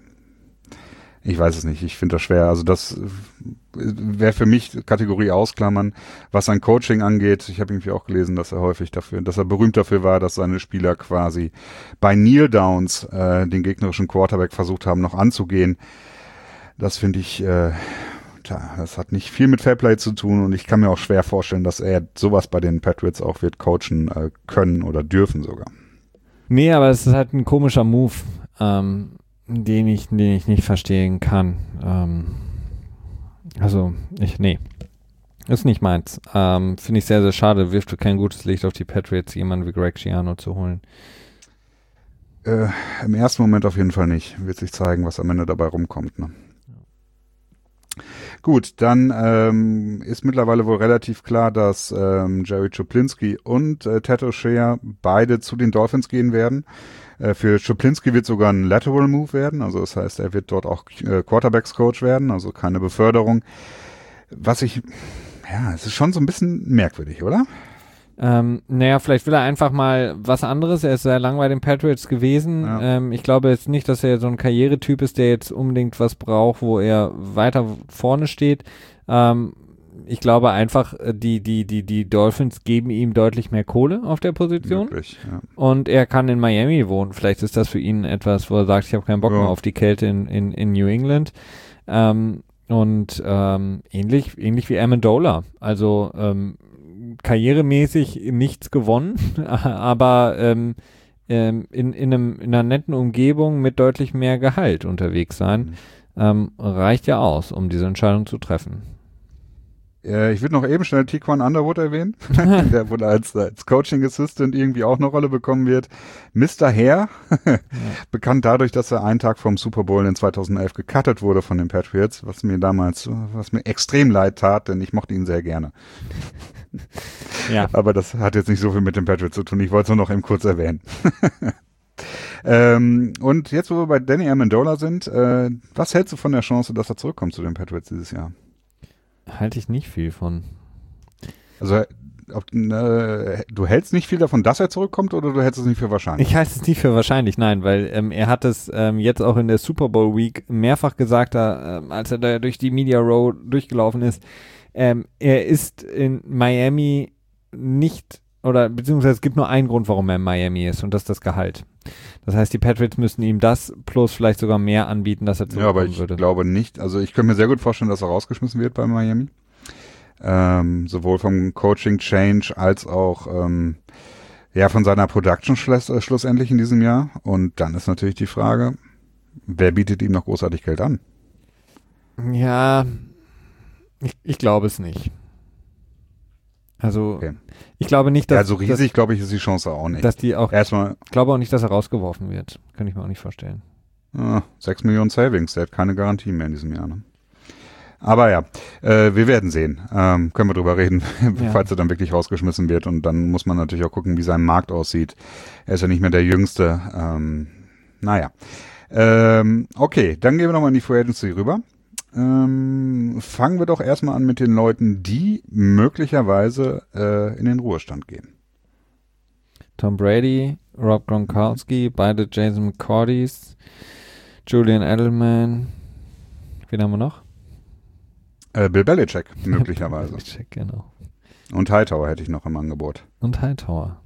Speaker 1: Ich weiß es nicht, ich finde das schwer. Also das wäre für mich Kategorie ausklammern. Was sein Coaching angeht, ich habe irgendwie auch gelesen, dass er häufig dafür, dass er berühmt dafür war, dass seine Spieler quasi bei Kneel Downs äh, den gegnerischen Quarterback versucht haben, noch anzugehen. Das finde ich, äh, tja, das hat nicht viel mit Fairplay zu tun und ich kann mir auch schwer vorstellen, dass er sowas bei den Patriots auch wird coachen äh, können oder dürfen sogar.
Speaker 2: Nee, aber es ist halt ein komischer Move, ähm, den ich, den ich nicht verstehen kann. Ähm, also, ich, nee. Ist nicht meins. Ähm, finde ich sehr, sehr schade. Wirft kein gutes Licht auf die Patriots, jemanden wie Greg Schiano zu holen.
Speaker 1: Äh, Im ersten Moment auf jeden Fall nicht. Wird sich zeigen, was am Ende dabei rumkommt. Ne? Gut, dann ähm, ist mittlerweile wohl relativ klar, dass ähm, Jerry Czuplinski und äh, Ted O'Shea beide zu den Dolphins gehen werden. Äh, für Czuplinski wird sogar ein Lateral Move werden, also das heißt, er wird dort auch äh, Quarterbacks Coach werden, also keine Beförderung. Was ich, ja, es ist schon so ein bisschen merkwürdig, oder?
Speaker 2: Ähm, naja, vielleicht will er einfach mal was anderes. Er ist sehr lang bei den Patriots gewesen.
Speaker 1: Ja.
Speaker 2: Ähm, ich glaube jetzt nicht, dass er so ein Karrieretyp ist, der jetzt unbedingt was braucht, wo er weiter vorne steht. Ähm, ich glaube einfach, die, die, die, die Dolphins geben ihm deutlich mehr Kohle auf der Position.
Speaker 1: Möglich, ja.
Speaker 2: Und er kann in Miami wohnen. Vielleicht ist das für ihn etwas, wo er sagt, ich habe keinen Bock
Speaker 1: Ja.
Speaker 2: mehr auf die Kälte in, in, in New England. Ähm, und ähm, ähnlich, ähnlich wie Amendola. Also ähm, karrieremäßig nichts gewonnen, aber ähm, ähm, in, in, einem, in einer netten Umgebung mit deutlich mehr Gehalt unterwegs sein, ähm, reicht ja aus, um diese Entscheidung zu treffen.
Speaker 1: Äh, ich würde noch eben schnell Tiquan Underwood erwähnen, der wohl als, als Coaching Assistant irgendwie auch eine Rolle bekommen wird. Mister Hare, ja. bekannt dadurch, dass er einen Tag vom Super Bowl in zweitausendelf gecuttet wurde von den Patriots, was mir damals, was mir extrem leid tat, denn ich mochte ihn sehr gerne.
Speaker 2: Ja.
Speaker 1: Aber das hat jetzt nicht so viel mit den Patriots zu tun. Ich wollte es nur noch eben kurz erwähnen. ähm, und jetzt, wo wir bei Danny Amendola sind, äh, was hältst du von der Chance, dass er zurückkommt zu den Patriots dieses Jahr?
Speaker 2: Halte ich nicht viel von.
Speaker 1: Also, ob, äh, du hältst nicht viel davon, dass er zurückkommt, oder du hältst es nicht für wahrscheinlich?
Speaker 2: Ich halte es nicht für wahrscheinlich, nein, weil ähm, er hat es ähm, jetzt auch in der Super Bowl Week mehrfach gesagt, da, ähm, als er da durch die Media Row durchgelaufen ist. Ähm, er ist in Miami nicht, oder beziehungsweise es gibt nur einen Grund, warum er in Miami ist, und das ist das Gehalt. Das heißt, die Patriots müssen ihm das plus vielleicht sogar mehr anbieten, dass er zurückkommen
Speaker 1: Ja, aber ich
Speaker 2: würde.
Speaker 1: glaube nicht. Also ich könnte mir sehr gut vorstellen, dass er rausgeschmissen wird bei Miami. Ähm, sowohl vom Coaching Change als auch ähm, ja von seiner Production schluss, äh, schlussendlich in diesem Jahr. Und dann ist natürlich die Frage, wer bietet ihm noch großartig Geld an?
Speaker 2: Ja, ich, ich glaube es nicht. Also,
Speaker 1: Okay.
Speaker 2: ich glaube nicht, dass,
Speaker 1: Ja, so riesig, glaube ich, ist die Chance auch
Speaker 2: dass,
Speaker 1: nicht.
Speaker 2: dass die auch,
Speaker 1: Erstmal
Speaker 2: ich glaube auch nicht, dass er rausgeworfen wird. Kann ich mir auch nicht vorstellen.
Speaker 1: ah, sechs Millionen Savings, der hat keine Garantie mehr in diesem Jahr. Ne? Aber ja, äh, wir werden sehen. Ähm, können wir drüber reden,
Speaker 2: Ja.
Speaker 1: falls er dann wirklich rausgeschmissen wird. Und dann muss man natürlich auch gucken, wie sein Markt aussieht. Er ist ja nicht mehr der Jüngste. Ähm, naja. Ähm, okay, dann gehen wir nochmal in die Free Agency rüber. Ähm, fangen wir doch erstmal an mit den Leuten, die möglicherweise äh, in den Ruhestand gehen.
Speaker 2: Tom Brady, Rob Gronkowski, beide Jason McCourtys, Julian Edelman. Wen haben wir noch?
Speaker 1: Äh, Bill Belichick, möglicherweise.
Speaker 2: Belichick, genau.
Speaker 1: Und Hightower hätte ich noch im Angebot.
Speaker 2: Und Hightower.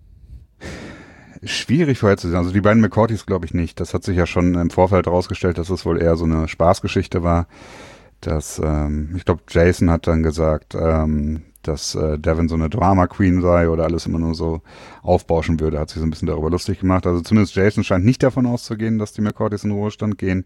Speaker 1: Schwierig vorherzusehen. Also die beiden McCourtys glaube ich nicht. Das hat sich ja schon im Vorfeld herausgestellt, dass es wohl eher so eine Spaßgeschichte war. Dass, ähm, ich glaube, Jason hat dann gesagt, ähm, dass äh, Devin so eine Drama Queen sei oder alles immer nur so aufbauschen würde. Hat sich so ein bisschen darüber lustig gemacht. Also zumindest Jason scheint nicht davon auszugehen, dass die McCourtys in Ruhestand gehen.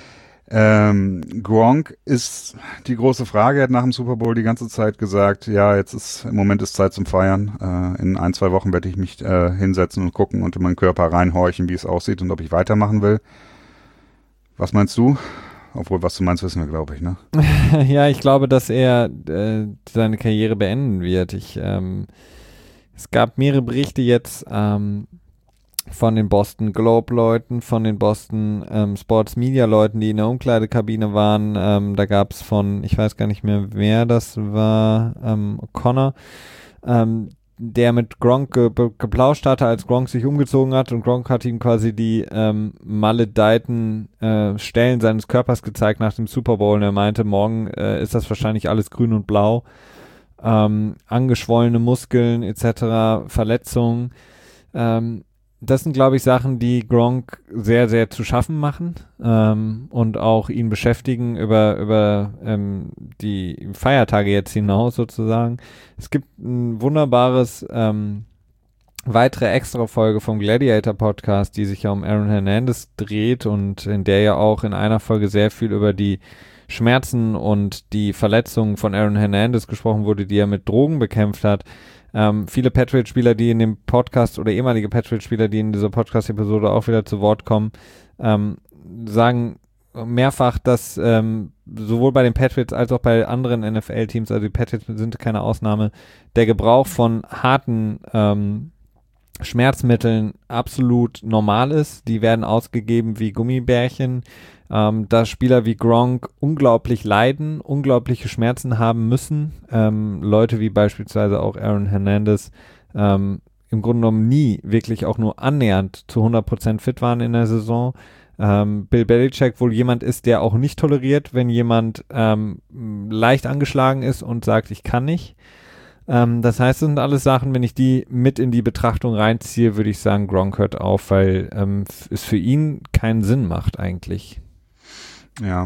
Speaker 1: Ähm, Gronk ist die große Frage. Er hat nach dem Super Bowl die ganze Zeit gesagt, ja, jetzt ist, im Moment ist Zeit zum Feiern. Äh, in ein, zwei Wochen werde ich mich äh, hinsetzen und gucken und in meinen Körper reinhorchen, wie es aussieht und ob ich weitermachen will. Was meinst du? Obwohl, was du meinst, wissen wir, glaube ich, ne?
Speaker 2: Ja, ich glaube, dass er äh, seine Karriere beenden wird. Ich, ähm, es gab mehrere Berichte jetzt, ähm, von den Boston Globe-Leuten, von den Boston ähm, Sports Media-Leuten, die in der Umkleidekabine waren. Ähm, da gab es von, ich weiß gar nicht mehr, wer das war, ähm, O'Connor, ähm, der mit Gronk ge geplauscht hatte, als Gronk sich umgezogen hat, und Gronk hat ihm quasi die ähm, maledeiten äh, Stellen seines Körpers gezeigt nach dem Super Bowl, und er meinte, morgen äh, ist das wahrscheinlich alles grün und blau. Ähm, angeschwollene Muskeln et cetera, Verletzungen. Ähm, Das sind, glaube ich, Sachen, die Gronk sehr, sehr zu schaffen machen ähm, und auch ihn beschäftigen über, über ähm, die Feiertage jetzt hinaus sozusagen. Es gibt ein wunderbares ähm, weitere Extra-Folge vom Gladiator-Podcast, die sich ja um Aaron Hernandez dreht und in der ja auch in einer Folge sehr viel über die Schmerzen und die Verletzungen von Aaron Hernandez gesprochen wurde, die er mit Drogen bekämpft hat. Ähm, viele Patriot-Spieler, die in dem Podcast oder ehemalige Patriot-Spieler, die in dieser Podcast-Episode auch wieder zu Wort kommen, ähm, sagen mehrfach, dass ähm, sowohl bei den Patriots als auch bei anderen N F L-Teams, also die Patriots sind keine Ausnahme, der Gebrauch von harten ähm, Schmerzmitteln absolut normal ist. Die werden ausgegeben wie Gummibärchen. Ähm, da Spieler wie Gronk unglaublich leiden, unglaubliche Schmerzen haben müssen. Ähm, Leute wie beispielsweise auch Aaron Hernandez ähm, im Grunde genommen nie wirklich auch nur annähernd zu hundert Prozent fit waren in der Saison. Ähm, Bill Belichick wohl jemand ist, der auch nicht toleriert, wenn jemand ähm, leicht angeschlagen ist und sagt, ich kann nicht. Ähm, das heißt, das sind alles Sachen, wenn ich die mit in die Betrachtung reinziehe, würde ich sagen, Gronk hört auf, weil ähm, es für ihn keinen Sinn macht eigentlich.
Speaker 1: Ja,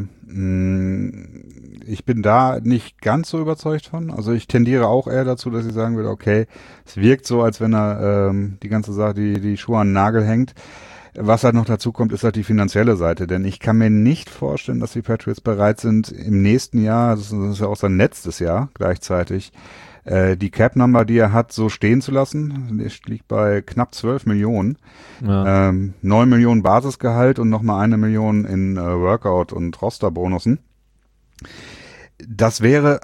Speaker 1: ich bin da nicht ganz so überzeugt von. Also ich tendiere auch eher dazu, dass ich sagen würde, okay, es wirkt so, als wenn er ähm, die ganze Sache, die, die Schuhe an den Nagel hängt. Was halt noch dazu kommt, ist halt die finanzielle Seite, denn ich kann mir nicht vorstellen, dass die Patriots bereit sind, im nächsten Jahr, das ist ja auch sein letztes Jahr gleichzeitig, äh, die Cap-Number, die er hat, so stehen zu lassen. Der liegt bei knapp zwölf Millionen.
Speaker 2: Ja.
Speaker 1: Ähm, neun Millionen Basisgehalt und nochmal eine Million in äh, Workout- und Roster-Bonussen. Das wäre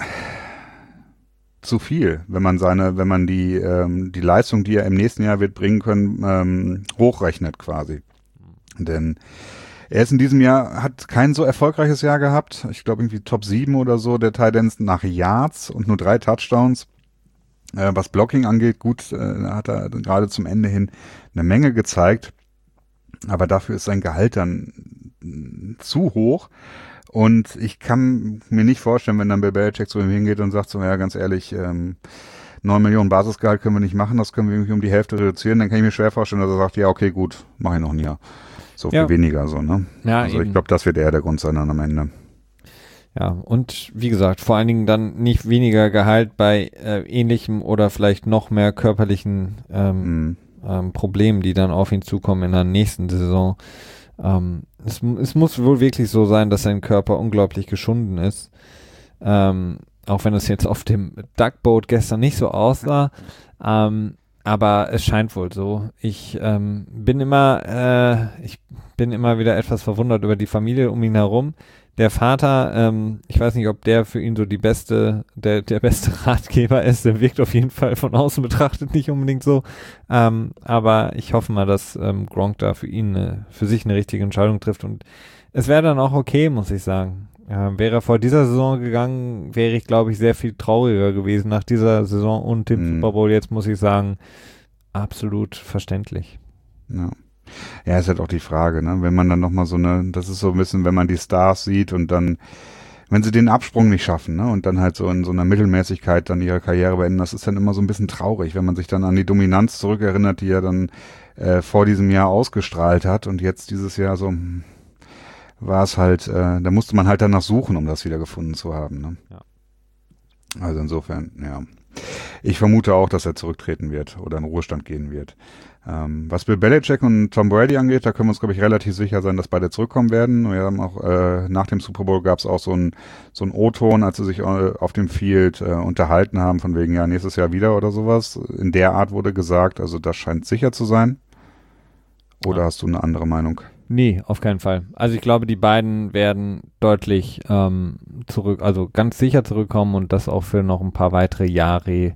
Speaker 1: zu viel, wenn man seine, wenn man die ähm, die Leistung, die er im nächsten Jahr wird bringen können, ähm, hochrechnet quasi. Denn er ist in diesem Jahr, hat kein so erfolgreiches Jahr gehabt. Ich glaube irgendwie Top sieben oder so der Tight Ends nach Yards und nur drei Touchdowns. Äh, was Blocking angeht, gut, äh, hat er gerade zum Ende hin eine Menge gezeigt. Aber dafür ist sein Gehalt dann zu hoch. Und ich kann mir nicht vorstellen, wenn dann Bill Belichick zu ihm hingeht und sagt so, ja, ganz ehrlich, ähm, neun Millionen Basisgehalt können wir nicht machen, das können wir irgendwie um die Hälfte reduzieren, dann kann ich mir schwer vorstellen, dass er sagt, ja, okay, gut, mache ich noch ein Jahr. So
Speaker 2: Ja.
Speaker 1: viel weniger, so, ne?
Speaker 2: Ja,
Speaker 1: also
Speaker 2: eben.
Speaker 1: ich glaube, das wird eher der Grund sein dann am Ende.
Speaker 2: Ja, und wie gesagt, vor allen Dingen dann nicht weniger Gehalt bei äh, ähnlichem oder vielleicht noch mehr körperlichen ähm,
Speaker 1: Mhm.
Speaker 2: ähm, Problemen, die dann auf ihn zukommen in der nächsten Saison. Ähm, es, es muss wohl wirklich so sein, dass sein Körper unglaublich geschunden ist. Ähm, auch wenn es jetzt auf dem Duckboat gestern nicht so aussah. Ähm, aber es scheint wohl so. Ich ähm, bin immer, äh, ich bin immer wieder etwas verwundert über die Familie um ihn herum. Der Vater, ähm, ich weiß nicht, ob der für ihn so die beste, der, der beste Ratgeber ist. Der wirkt auf jeden Fall von außen betrachtet nicht unbedingt so. Ähm, aber ich hoffe mal, dass ähm, Gronk da für ihn eine, für sich eine richtige Entscheidung trifft. Und es wäre dann auch okay, muss ich sagen. Äh, wäre er vor dieser Saison gegangen, wäre ich, glaube ich, sehr viel trauriger gewesen nach dieser Saison und dem
Speaker 1: Mhm.
Speaker 2: Super Bowl. Jetzt muss ich sagen, absolut verständlich.
Speaker 1: Ja. Ja, ist halt auch die Frage, ne? Wenn man dann nochmal so eine, das ist so ein bisschen, wenn man die Stars sieht und dann, wenn sie den Absprung nicht schaffen, ne? Und dann halt so in so einer Mittelmäßigkeit dann ihre Karriere beenden, das ist dann immer so ein bisschen traurig, wenn man sich dann an die Dominanz zurückerinnert, die er dann äh, vor diesem Jahr ausgestrahlt hat und jetzt dieses Jahr so hm, war es halt, äh, da musste man halt danach suchen, um das wieder gefunden zu haben, ne?
Speaker 2: Ja.
Speaker 1: Also insofern, ja. Ich vermute auch, dass er zurücktreten wird oder in Ruhestand gehen wird. Ähm, was Bill Belichick und Tom Brady angeht, da können wir uns, glaube ich, relativ sicher sein, dass beide zurückkommen werden. Wir haben auch äh, nach dem Super Bowl gab es auch so ein so ein O-Ton, als sie sich äh, auf dem Field äh, unterhalten haben, von wegen, ja, nächstes Jahr wieder oder sowas. In der Art wurde gesagt, also das scheint sicher zu sein. Oder
Speaker 2: Ja.
Speaker 1: hast du eine andere Meinung?
Speaker 2: Nee, auf keinen Fall. Also ich glaube, die beiden werden deutlich ähm, zurück, also ganz sicher zurückkommen und das auch für noch ein paar weitere Jahre.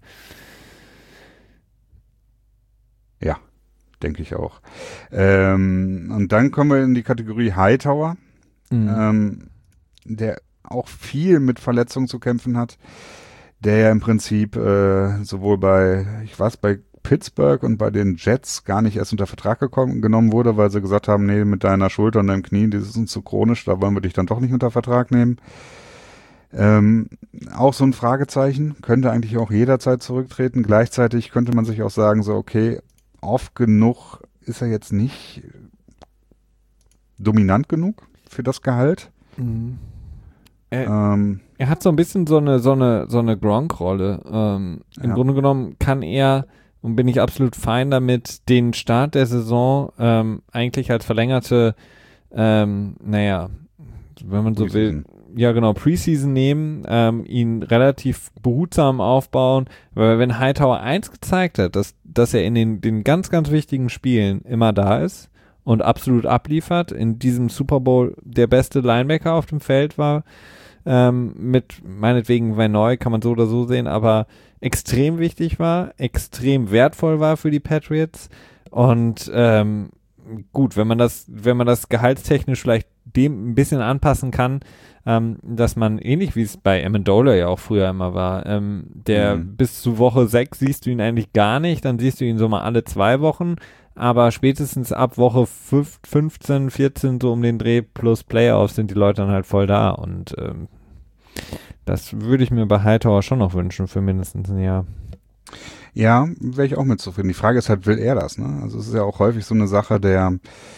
Speaker 1: Ja, denke ich auch. Ähm, und dann kommen wir in die Kategorie Hightower,
Speaker 2: Mhm.
Speaker 1: ähm, der auch viel mit Verletzungen zu kämpfen hat, der ja im Prinzip äh, sowohl bei, ich weiß, bei Pittsburgh und bei den Jets gar nicht erst unter Vertrag gekommen, genommen wurde, weil sie gesagt haben, nee, mit deiner Schulter und deinem Knie, das ist uns zu chronisch, da wollen wir dich dann doch nicht unter Vertrag nehmen. Ähm, auch so ein Fragezeichen, könnte eigentlich auch jederzeit zurücktreten. Gleichzeitig könnte man sich auch sagen, so okay, oft genug ist er jetzt nicht dominant genug für das Gehalt.
Speaker 2: Mhm. Er,
Speaker 1: Ähm,
Speaker 2: er hat so ein bisschen so eine, so eine, so eine Gronk-Rolle. Ähm, Im
Speaker 1: Ja.
Speaker 2: Grunde genommen kann er, und bin ich absolut fein damit, den Start der Saison ähm, eigentlich als verlängerte, ähm, naja, wenn man so will,
Speaker 1: Preseason.
Speaker 2: ja genau, Preseason nehmen, ähm, ihn relativ behutsam aufbauen, weil wenn Hightower eins gezeigt hat, dass, dass er in den, den ganz, ganz wichtigen Spielen immer da ist und absolut abliefert, in diesem Super Bowl der beste Linebacker auf dem Feld war, ähm, mit meinetwegen Van Noy, kann man so oder so sehen, aber extrem wichtig war, extrem wertvoll war für die Patriots und ähm, gut, wenn man das, wenn man das gehaltstechnisch vielleicht dem ein bisschen anpassen kann, ähm, dass man, ähnlich wie es bei Amendola ja auch früher immer war, ähm, der
Speaker 1: Mhm.
Speaker 2: bis zu Woche sechs siehst du ihn eigentlich gar nicht, dann siehst du ihn so mal alle zwei Wochen, aber spätestens ab Woche fünf, fünfzehn, vierzehn so um den Dreh plus Playoffs sind die Leute dann halt voll da und ähm, das würde ich mir bei Hightower schon noch wünschen für mindestens ein Jahr.
Speaker 1: Ja, wäre ich auch mit zufrieden. Die Frage ist halt, will er das, ne? Also es ist ja auch häufig so eine Sache der,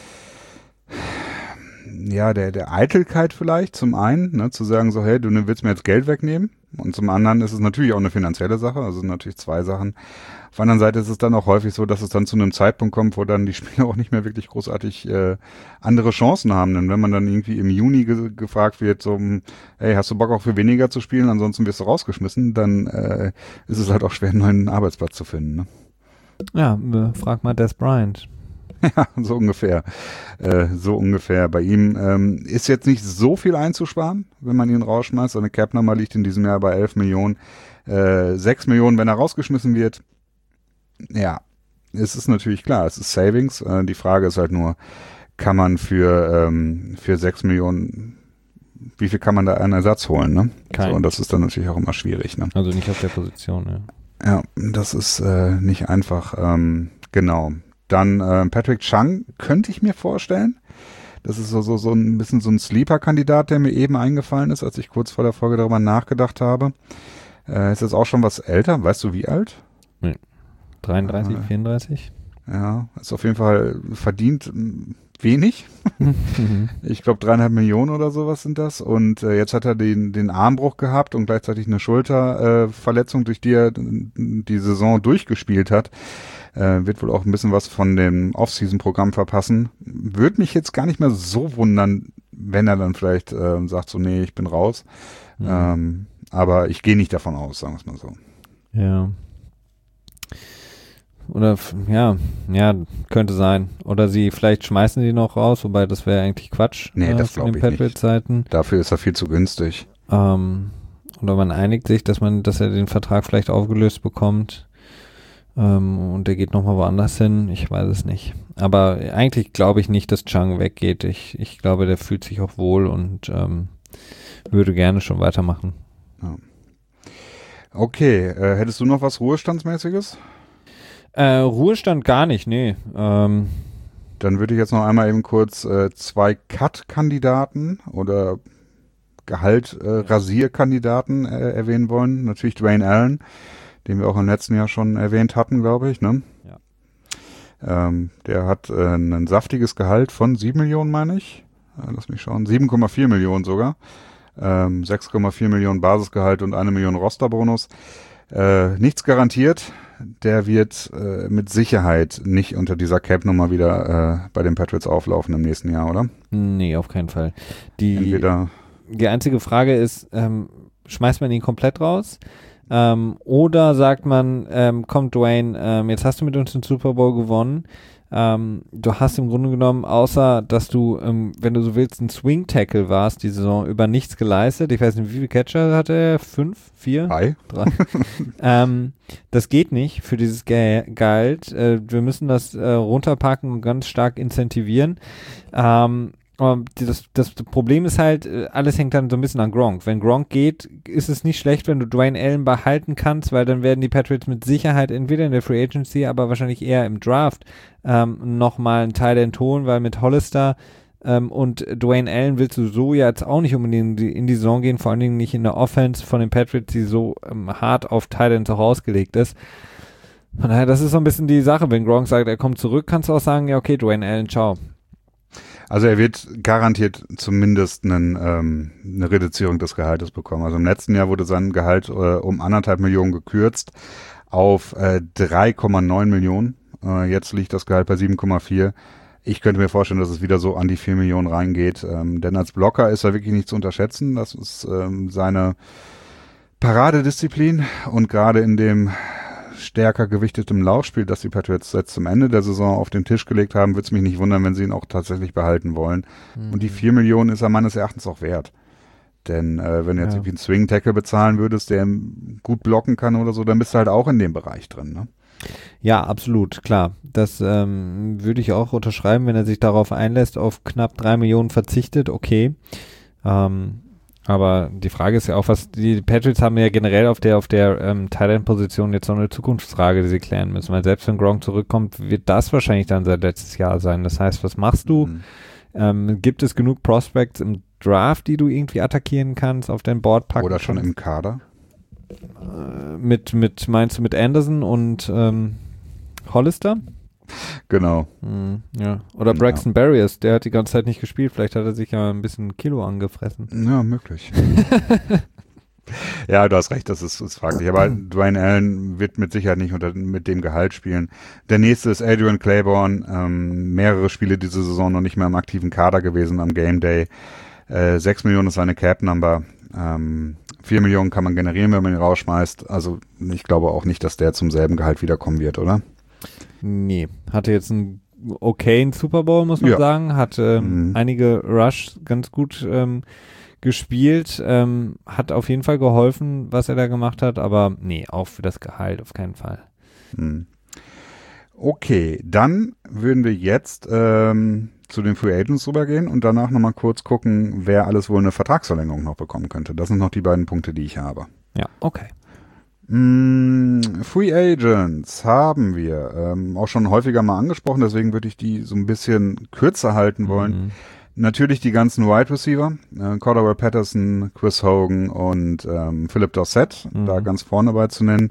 Speaker 1: ja, der, der Eitelkeit vielleicht zum einen, ne, zu sagen so, hey, du willst mir jetzt Geld wegnehmen, und zum anderen ist es natürlich auch eine finanzielle Sache, also es sind natürlich zwei Sachen. Auf der anderen Seite ist es dann auch häufig so, dass es dann zu einem Zeitpunkt kommt, wo dann die Spieler auch nicht mehr wirklich großartig äh, andere Chancen haben, denn wenn man dann irgendwie im Juni ge- gefragt wird, so, hey, hast du Bock auch für weniger zu spielen, ansonsten wirst du rausgeschmissen, dann äh, ist es halt auch schwer, einen neuen Arbeitsplatz zu finden, ne?
Speaker 2: Ja, äh, frag mal Des Bryant.
Speaker 1: Ja, so ungefähr. Äh, so ungefähr. Bei ihm ähm, ist jetzt nicht so viel einzusparen, wenn man ihn rausschmeißt. Seine Cap-Nummer liegt in diesem Jahr bei elf Millionen. Äh, sechs Millionen, wenn er rausgeschmissen wird. Ja, es ist natürlich klar, es ist Savings. Äh, die Frage ist halt nur, kann man für, ähm, für sechs Millionen, wie viel kann man da einen Ersatz holen, ne?
Speaker 2: Kein.
Speaker 1: So, und das ist dann natürlich auch immer schwierig, ne?
Speaker 2: Also nicht auf der Position, ja.
Speaker 1: Ja, das ist äh, nicht einfach. Ähm, genau. Dann äh, Patrick Chung könnte ich mir vorstellen. Das ist so, so, so ein bisschen so ein Sleeper-Kandidat, der mir eben eingefallen ist, als ich kurz vor der Folge darüber nachgedacht habe. Äh, ist jetzt auch schon was älter. Weißt du, wie alt?
Speaker 2: dreiunddreißig,
Speaker 1: Ah.
Speaker 2: vierunddreißig?
Speaker 1: Ja, ist auf jeden Fall verdient mh, wenig. Ich glaube dreieinhalb Millionen oder sowas sind das. Und äh, jetzt hat er den, den Armbruch gehabt und gleichzeitig eine Schulterverletzung, äh, Verletzung, durch die er die Saison durchgespielt hat. Äh, wird wohl auch ein bisschen was von dem Off-Season-Programm verpassen. Würde mich jetzt gar nicht mehr so wundern, wenn er dann vielleicht äh, sagt so, nee, ich bin raus.
Speaker 2: Mhm.
Speaker 1: Ähm, aber ich gehe nicht davon aus, sagen wir es mal so.
Speaker 2: Ja. Oder, f- ja, ja, könnte sein. Oder sie, vielleicht schmeißen die noch raus, wobei das wäre eigentlich Quatsch.
Speaker 1: Nee, das
Speaker 2: von den
Speaker 1: glaub ich nicht.
Speaker 2: Patriots-Seiten.
Speaker 1: Dafür ist er viel zu günstig.
Speaker 2: Ähm, oder man einigt sich, dass man, dass er den Vertrag vielleicht aufgelöst bekommt. Ähm, und der geht nochmal woanders hin. Ich weiß es nicht. Aber eigentlich glaube ich nicht, dass Chung weggeht. Ich, ich glaube, der fühlt sich auch wohl und ähm, würde gerne schon weitermachen.
Speaker 1: Okay, äh, hättest du noch was Ruhestandsmäßiges?
Speaker 2: Äh, Ruhestand gar nicht, nee. Ähm,
Speaker 1: Dann würde ich jetzt noch einmal eben kurz äh, zwei Cut-Kandidaten oder Gehalt-Rasierkandidaten äh, erwähnen wollen. Natürlich Dwayne Allen, den wir auch im letzten Jahr schon erwähnt hatten, glaube ich. Ne?
Speaker 2: Ja.
Speaker 1: Ähm, der hat äh, ein saftiges Gehalt von sieben Millionen, meine ich. Äh, lass mich schauen. sieben Komma vier Millionen sogar. Ähm, sechs Komma vier Millionen Basisgehalt und eine Million Rosterbonus. Äh, nichts garantiert. Der wird äh, mit Sicherheit nicht unter dieser Cap-Nummer wieder äh, bei den Patriots auflaufen im nächsten Jahr, oder?
Speaker 2: nee, auf keinen Fall. Die,
Speaker 1: Entweder,
Speaker 2: die einzige Frage ist, ähm, schmeißt man ihn komplett raus? Ähm, oder sagt man, ähm, komm Dwayne, ähm, jetzt hast du mit uns den Super Bowl gewonnen. Ähm, du hast im Grunde genommen, außer dass du, ähm, wenn du so willst, ein Swing-Tackle warst, die Saison über nichts geleistet. Ich weiß nicht, wie viele Catcher hatte er? Fünf? Vier?
Speaker 1: Drei?
Speaker 2: Drei. ähm, das geht nicht für dieses Ge Gehalt. Äh, wir müssen das äh, runterpacken und ganz stark incentivieren. Ähm, aber das, das Problem ist halt, äh, alles hängt dann so ein bisschen an Gronk. Wenn Gronk geht, ist es nicht schlecht, wenn du Dwayne Allen behalten kannst, weil dann werden die Patriots mit Sicherheit entweder in der Free Agency, aber wahrscheinlich eher im Draft ähm, nochmal einen Teil entholen, weil mit Hollister ähm, und Dwayne Allen willst du so ja jetzt auch nicht unbedingt in die, in die Saison gehen, vor allen Dingen nicht in der Offense von den Patriots, die so ähm, hart auf Tight Ends auch ausgelegt ist. Von daher, das ist so ein bisschen die Sache. Wenn Gronk sagt, er kommt zurück, kannst du auch sagen, ja okay, Dwayne Allen, ciao.
Speaker 1: Also er wird garantiert zumindest einen, ähm, eine Reduzierung des Gehaltes bekommen. Also im letzten Jahr wurde sein Gehalt äh, um anderthalb Millionen gekürzt auf äh, drei Komma neun Millionen. Äh, jetzt liegt das Gehalt bei sieben Komma vier. Ich könnte mir vorstellen, dass es wieder so an die vier Millionen reingeht. Ähm, denn als Blocker ist er wirklich nicht zu unterschätzen. Das ist ähm, seine Paradedisziplin. Und gerade in dem stärker gewichtetem Laufspiel, das die Patriots jetzt zum Ende der Saison auf den Tisch gelegt haben, würde es mich nicht wundern, wenn sie ihn auch tatsächlich behalten wollen. Mhm. Und die vier Millionen ist er meines Erachtens auch wert. Denn äh, wenn du jetzt
Speaker 2: Ja.
Speaker 1: irgendwie einen Swing-Tackle bezahlen würdest, der gut blocken kann oder so, dann bist du halt auch in dem Bereich drin, ne?
Speaker 2: Ja, absolut, klar. Das ähm, würde ich auch unterschreiben, wenn er sich darauf einlässt, auf knapp drei Millionen verzichtet, okay. Ähm, aber die Frage ist ja auch, was die Patriots haben ja generell auf der auf der ähm, Tight End Position jetzt noch eine Zukunftsfrage, die sie klären müssen, weil selbst wenn Gronk zurückkommt, wird das wahrscheinlich dann sein letztes Jahr sein. Das heißt, was machst du?
Speaker 1: Mhm.
Speaker 2: Ähm, gibt es genug Prospects im Draft, die du irgendwie attackieren kannst, auf dein Board packen
Speaker 1: Oder schon
Speaker 2: kannst?
Speaker 1: im Kader?
Speaker 2: Äh, mit, mit, meinst du mit Anderson und ähm, Hollister?
Speaker 1: Genau.
Speaker 2: Hm, ja. Oder Braxton Berrios, der hat die ganze Zeit nicht gespielt, vielleicht hat er sich ja ein bisschen Kilo angefressen.
Speaker 1: Ja, möglich. Ja, du hast recht, das ist, ist fraglich. Aber Dwayne Allen wird mit Sicherheit nicht unter, mit dem Gehalt spielen. Der nächste ist Adrian Claiborne. Ähm, mehrere Spiele diese Saison noch nicht mehr im aktiven Kader gewesen am Game Day. Äh, sechs Millionen ist seine Cap-Number. Ähm, vier Millionen kann man generieren, wenn man ihn rausschmeißt. Also ich glaube auch nicht, dass der zum selben Gehalt wiederkommen wird, oder?
Speaker 2: Nee, hatte jetzt einen okayen Super Bowl, muss man
Speaker 1: Ja.
Speaker 2: sagen. Hat ähm,
Speaker 1: Mhm.
Speaker 2: einige Rush ganz gut ähm, gespielt. Ähm, hat auf jeden Fall geholfen, was er da gemacht hat. Aber nee, auch für das Gehalt auf keinen Fall.
Speaker 1: Hm. Okay, dann würden wir jetzt ähm, zu den Free Agents rübergehen und danach nochmal kurz gucken, wer alles wohl eine Vertragsverlängerung noch bekommen könnte. Das sind noch die beiden Punkte, die ich habe.
Speaker 2: Ja, okay.
Speaker 1: Mm, Free Agents haben wir ähm, auch schon häufiger mal angesprochen, deswegen würde ich die so ein bisschen kürzer halten wollen.
Speaker 2: Mhm.
Speaker 1: Natürlich die ganzen Wide Receiver, äh, Cordell Patterson, Chris Hogan und ähm, Philip Dorsett,
Speaker 2: Mhm.
Speaker 1: da ganz vorne bei zu nennen.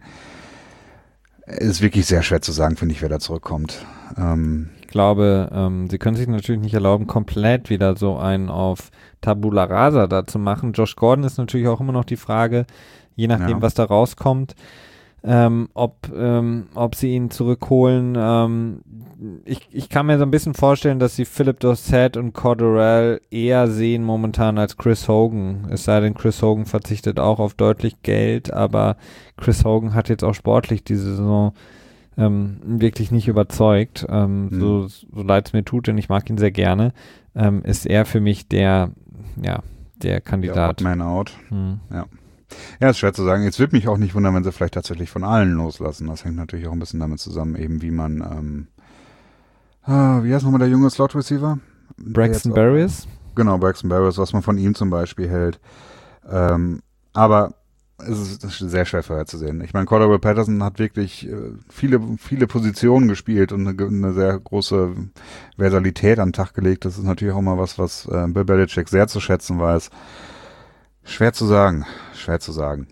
Speaker 1: Ist wirklich sehr schwer zu sagen, finde ich, wer da zurückkommt. Ähm,
Speaker 2: Ich glaube, ähm, sie können sich natürlich nicht erlauben, komplett wieder so einen auf Tabula Rasa da zu machen. Josh Gordon ist natürlich auch immer noch die Frage, je nachdem,
Speaker 1: Ja.
Speaker 2: was da rauskommt, ähm, ob, ähm, ob sie ihn zurückholen. Ähm, ich, ich kann mir so ein bisschen vorstellen, dass sie Philip Dorsett und Cordell eher sehen momentan als Chris Hogan. Es sei denn, Chris Hogan verzichtet auch auf deutlich Geld, aber Chris Hogan hat jetzt auch sportlich diese Saison ähm, wirklich nicht überzeugt. Ähm,
Speaker 1: Mhm.
Speaker 2: so, so leid es mir tut, denn ich mag ihn sehr gerne, ähm, ist er für mich der, ja, der
Speaker 1: der
Speaker 2: Kandidat.
Speaker 1: Odd Man Out.
Speaker 2: Hm.
Speaker 1: Ja, ist schwer zu sagen. Jetzt würde mich auch nicht wundern, wenn sie vielleicht tatsächlich von allen loslassen. Das hängt natürlich auch ein bisschen damit zusammen, eben wie man, ähm, ah, wie heißt nochmal der junge Slot Receiver? Der
Speaker 2: Braxton
Speaker 1: jetzt auch-
Speaker 2: Berrios?
Speaker 1: Genau, Braxton Berrios, was man von ihm zum Beispiel hält. Ähm, aber es ist, es ist sehr schwer vorherzusehen. Ich meine, Cordell Patterson hat wirklich äh, viele, viele Positionen gespielt und eine, eine sehr große Versalität an den Tag gelegt. Das ist natürlich auch mal was, was äh, Bill Belichick sehr zu schätzen weiß. Schwer zu sagen, schwer zu sagen.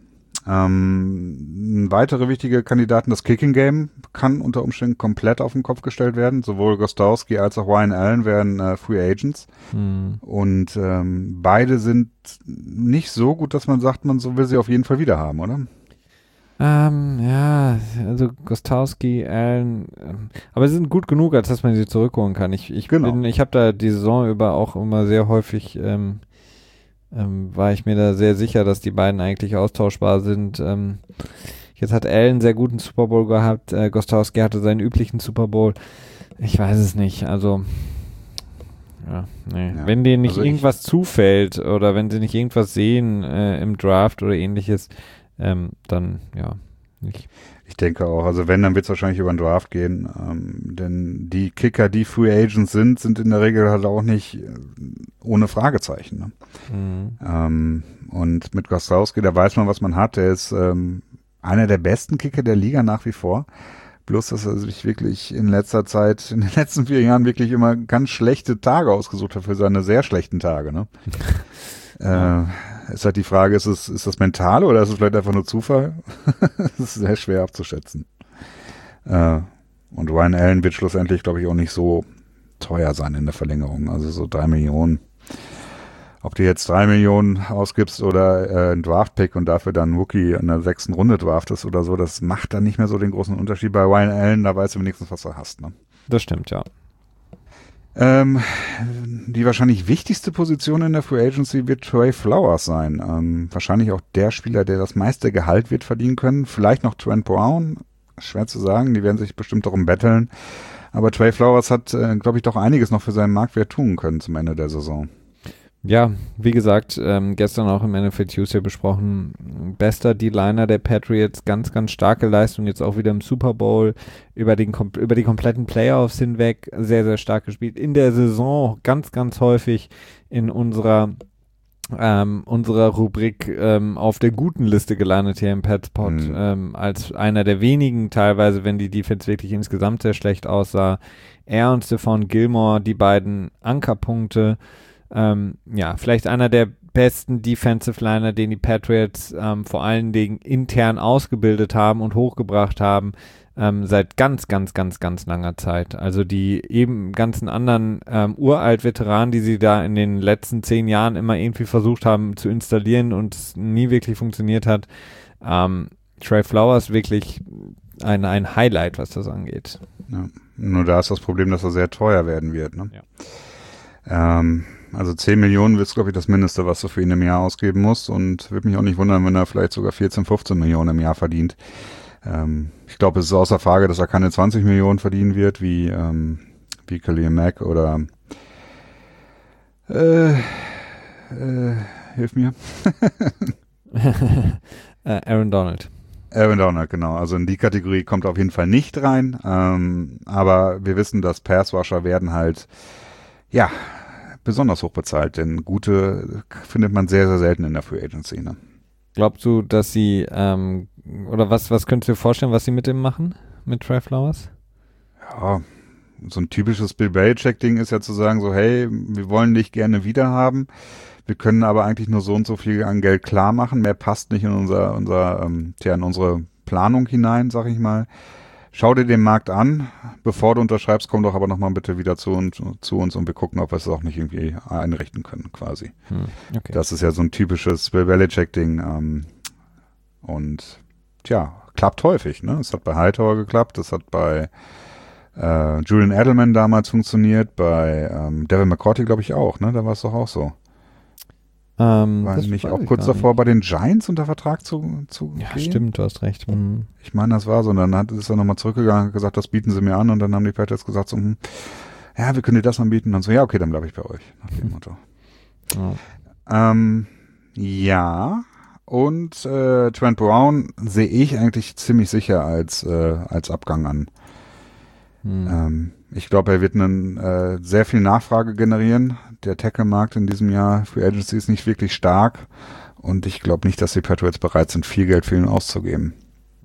Speaker 1: Ähm, weitere wichtige Kandidaten, das Kicking Game kann unter Umständen komplett auf den Kopf gestellt werden. Sowohl Gostowski als auch Ryan Allen werden äh, Free Agents.
Speaker 2: Hm.
Speaker 1: Und ähm, beide sind nicht so gut, dass man sagt, man so will sie auf jeden Fall wieder haben, oder?
Speaker 2: Ähm, ja, also Gostowski, Allen, ähm, aber sie sind gut genug, als dass man sie zurückholen kann. Ich, ich
Speaker 1: Genau.
Speaker 2: bin, ich habe da die Saison über auch immer sehr häufig, ähm, ähm, war ich mir da sehr sicher, dass die beiden eigentlich austauschbar sind. Ähm, jetzt hat Allen einen sehr guten Super Bowl gehabt, äh, Gostowski hatte seinen üblichen Super Bowl. Ich weiß es nicht, also ja, nee.
Speaker 1: Ja,
Speaker 2: Wenn denen nicht
Speaker 1: also ich-
Speaker 2: irgendwas zufällt oder wenn sie nicht irgendwas sehen äh, im Draft oder ähnliches, ähm, dann ja, nicht.
Speaker 1: Ich denke auch. Also wenn, dann wird es wahrscheinlich über den Draft gehen. Ähm, denn die Kicker, die Free Agents sind, sind in der Regel halt auch nicht äh, ohne Fragezeichen. Ne?
Speaker 2: Mhm.
Speaker 1: Ähm, und mit Gostowski, da weiß man, was man hat. Der ist ähm, einer der besten Kicker der Liga nach wie vor. Bloß, dass er sich wirklich in letzter Zeit, in den letzten vier Jahren wirklich immer ganz schlechte Tage ausgesucht hat für seine sehr schlechten Tage. Ne?
Speaker 2: Ja.
Speaker 1: äh, ist halt die Frage, ist es, ist das mental oder ist es vielleicht einfach nur Zufall? Das ist sehr schwer abzuschätzen. Äh, und Ryan Allen wird schlussendlich, glaube ich, auch nicht so teuer sein in der Verlängerung. Also so drei Millionen. Ob du jetzt drei Millionen ausgibst oder äh, einen Draft-Pick und dafür dann einen Rookie in der sechsten Runde draftest oder so, das macht dann nicht mehr so den großen Unterschied. Bei Ryan Allen, da weißt du wenigstens, was du hast. Ne?
Speaker 2: Das stimmt, ja.
Speaker 1: Ähm, die wahrscheinlich wichtigste Position in der Free Agency wird Trey Flowers sein. Ähm, wahrscheinlich auch der Spieler, der das meiste Gehalt wird verdienen können. Vielleicht noch Trent Brown. schwer zu sagen. Die werden sich bestimmt darum betteln. Aber Trey Flowers hat, äh, glaube ich, doch einiges noch für seinen Marktwert tun können zum Ende der Saison.
Speaker 2: Ja, wie gesagt, ähm, gestern auch im N F L Tuesday besprochen, bester D-Liner der Patriots, ganz, ganz starke Leistung, jetzt auch wieder im Super Bowl, über, den, über die kompletten Playoffs hinweg, sehr, sehr stark gespielt. In der Saison ganz, ganz häufig in unserer ähm, unserer Rubrik ähm, auf der guten Liste gelandet hier im Petspot, mhm. ähm, als einer der wenigen teilweise, wenn die Defense wirklich insgesamt sehr schlecht aussah. Er und Stephon Gilmore, die beiden Ankerpunkte. Ähm, ja, vielleicht einer der besten Defensive Liner, den die Patriots ähm, vor allen Dingen intern ausgebildet haben und hochgebracht haben, ähm, seit ganz, ganz, ganz, ganz langer Zeit. Also die eben ganzen anderen ähm, Uralt-Veteranen, die sie da in den letzten zehn Jahren immer irgendwie versucht haben zu installieren und es nie wirklich funktioniert hat. Ähm, Trey Flowers wirklich ein, ein Highlight, was das angeht.
Speaker 1: Ja, nur da ist das Problem, dass er sehr teuer werden wird. Ne? Ja. Ähm, Also zehn Millionen ist, glaube ich, das Mindeste, was du für ihn im Jahr ausgeben musst. Und würde mich auch nicht wundern, wenn er vielleicht sogar vierzehn, fünfzehn Millionen im Jahr verdient. Ähm, ich glaube, es ist außer Frage, dass er keine zwanzig Millionen verdienen wird, wie, ähm, wie Khalil Mack oder äh, äh, hilf mir.
Speaker 2: Aaron Donald.
Speaker 1: Aaron Donald, genau. Also in die Kategorie kommt er auf jeden Fall nicht rein. Ähm, aber wir wissen, dass Pass-Rusher werden halt, ja, besonders hoch bezahlt, denn gute findet man sehr, sehr selten in der Free Agency. Ne?
Speaker 2: Glaubst du, dass sie, ähm, oder was, was könntest du dir vorstellen, was sie mit dem machen, mit Trey Flowers?
Speaker 1: Ja, so ein typisches Bill Belichick-Ding ist ja zu sagen, so hey, wir wollen dich gerne wieder haben, wir können aber eigentlich nur so und so viel an Geld klar machen, mehr passt nicht in unser, unser, ähm, tja, in unsere Planung hinein, sag ich mal. Schau dir den Markt an, bevor du unterschreibst, komm doch aber nochmal bitte wieder zu, und, zu uns und wir gucken, ob wir es auch nicht irgendwie einrichten können, quasi. Hm, okay. Das ist ja so ein typisches Bill Belichick-Ding. Ähm, und tja, klappt häufig. Ne? Es hat bei Hightower geklappt, es hat bei äh, Julian Edelman damals funktioniert, bei ähm, Devin McCourty glaube ich auch. Ne? Da war es doch auch so.
Speaker 2: Ähm,
Speaker 1: war nicht auch kurz davor bei den Giants unter Vertrag zu, zu
Speaker 2: ja,
Speaker 1: gehen?
Speaker 2: Stimmt, du hast recht. Mhm.
Speaker 1: Ich meine, das war so. Und dann hat, ist er nochmal zurückgegangen und gesagt, das bieten sie mir an. Und dann haben die Patriots gesagt, so, hm, ja, wir können dir das anbieten. Und dann so, ja, okay, dann bleibe ich bei euch. Nach dem Motto.
Speaker 2: Oh.
Speaker 1: Ähm, ja, und äh, Trent Brown sehe ich eigentlich ziemlich sicher als, äh, als Abgang an. Hm. Ähm, ich glaube, er wird einen, äh, sehr viel Nachfrage generieren. Der Tackle-Markt in diesem Jahr für Agency ist nicht wirklich stark. Und ich glaube nicht, dass die Patriots bereit sind, viel Geld für ihn auszugeben.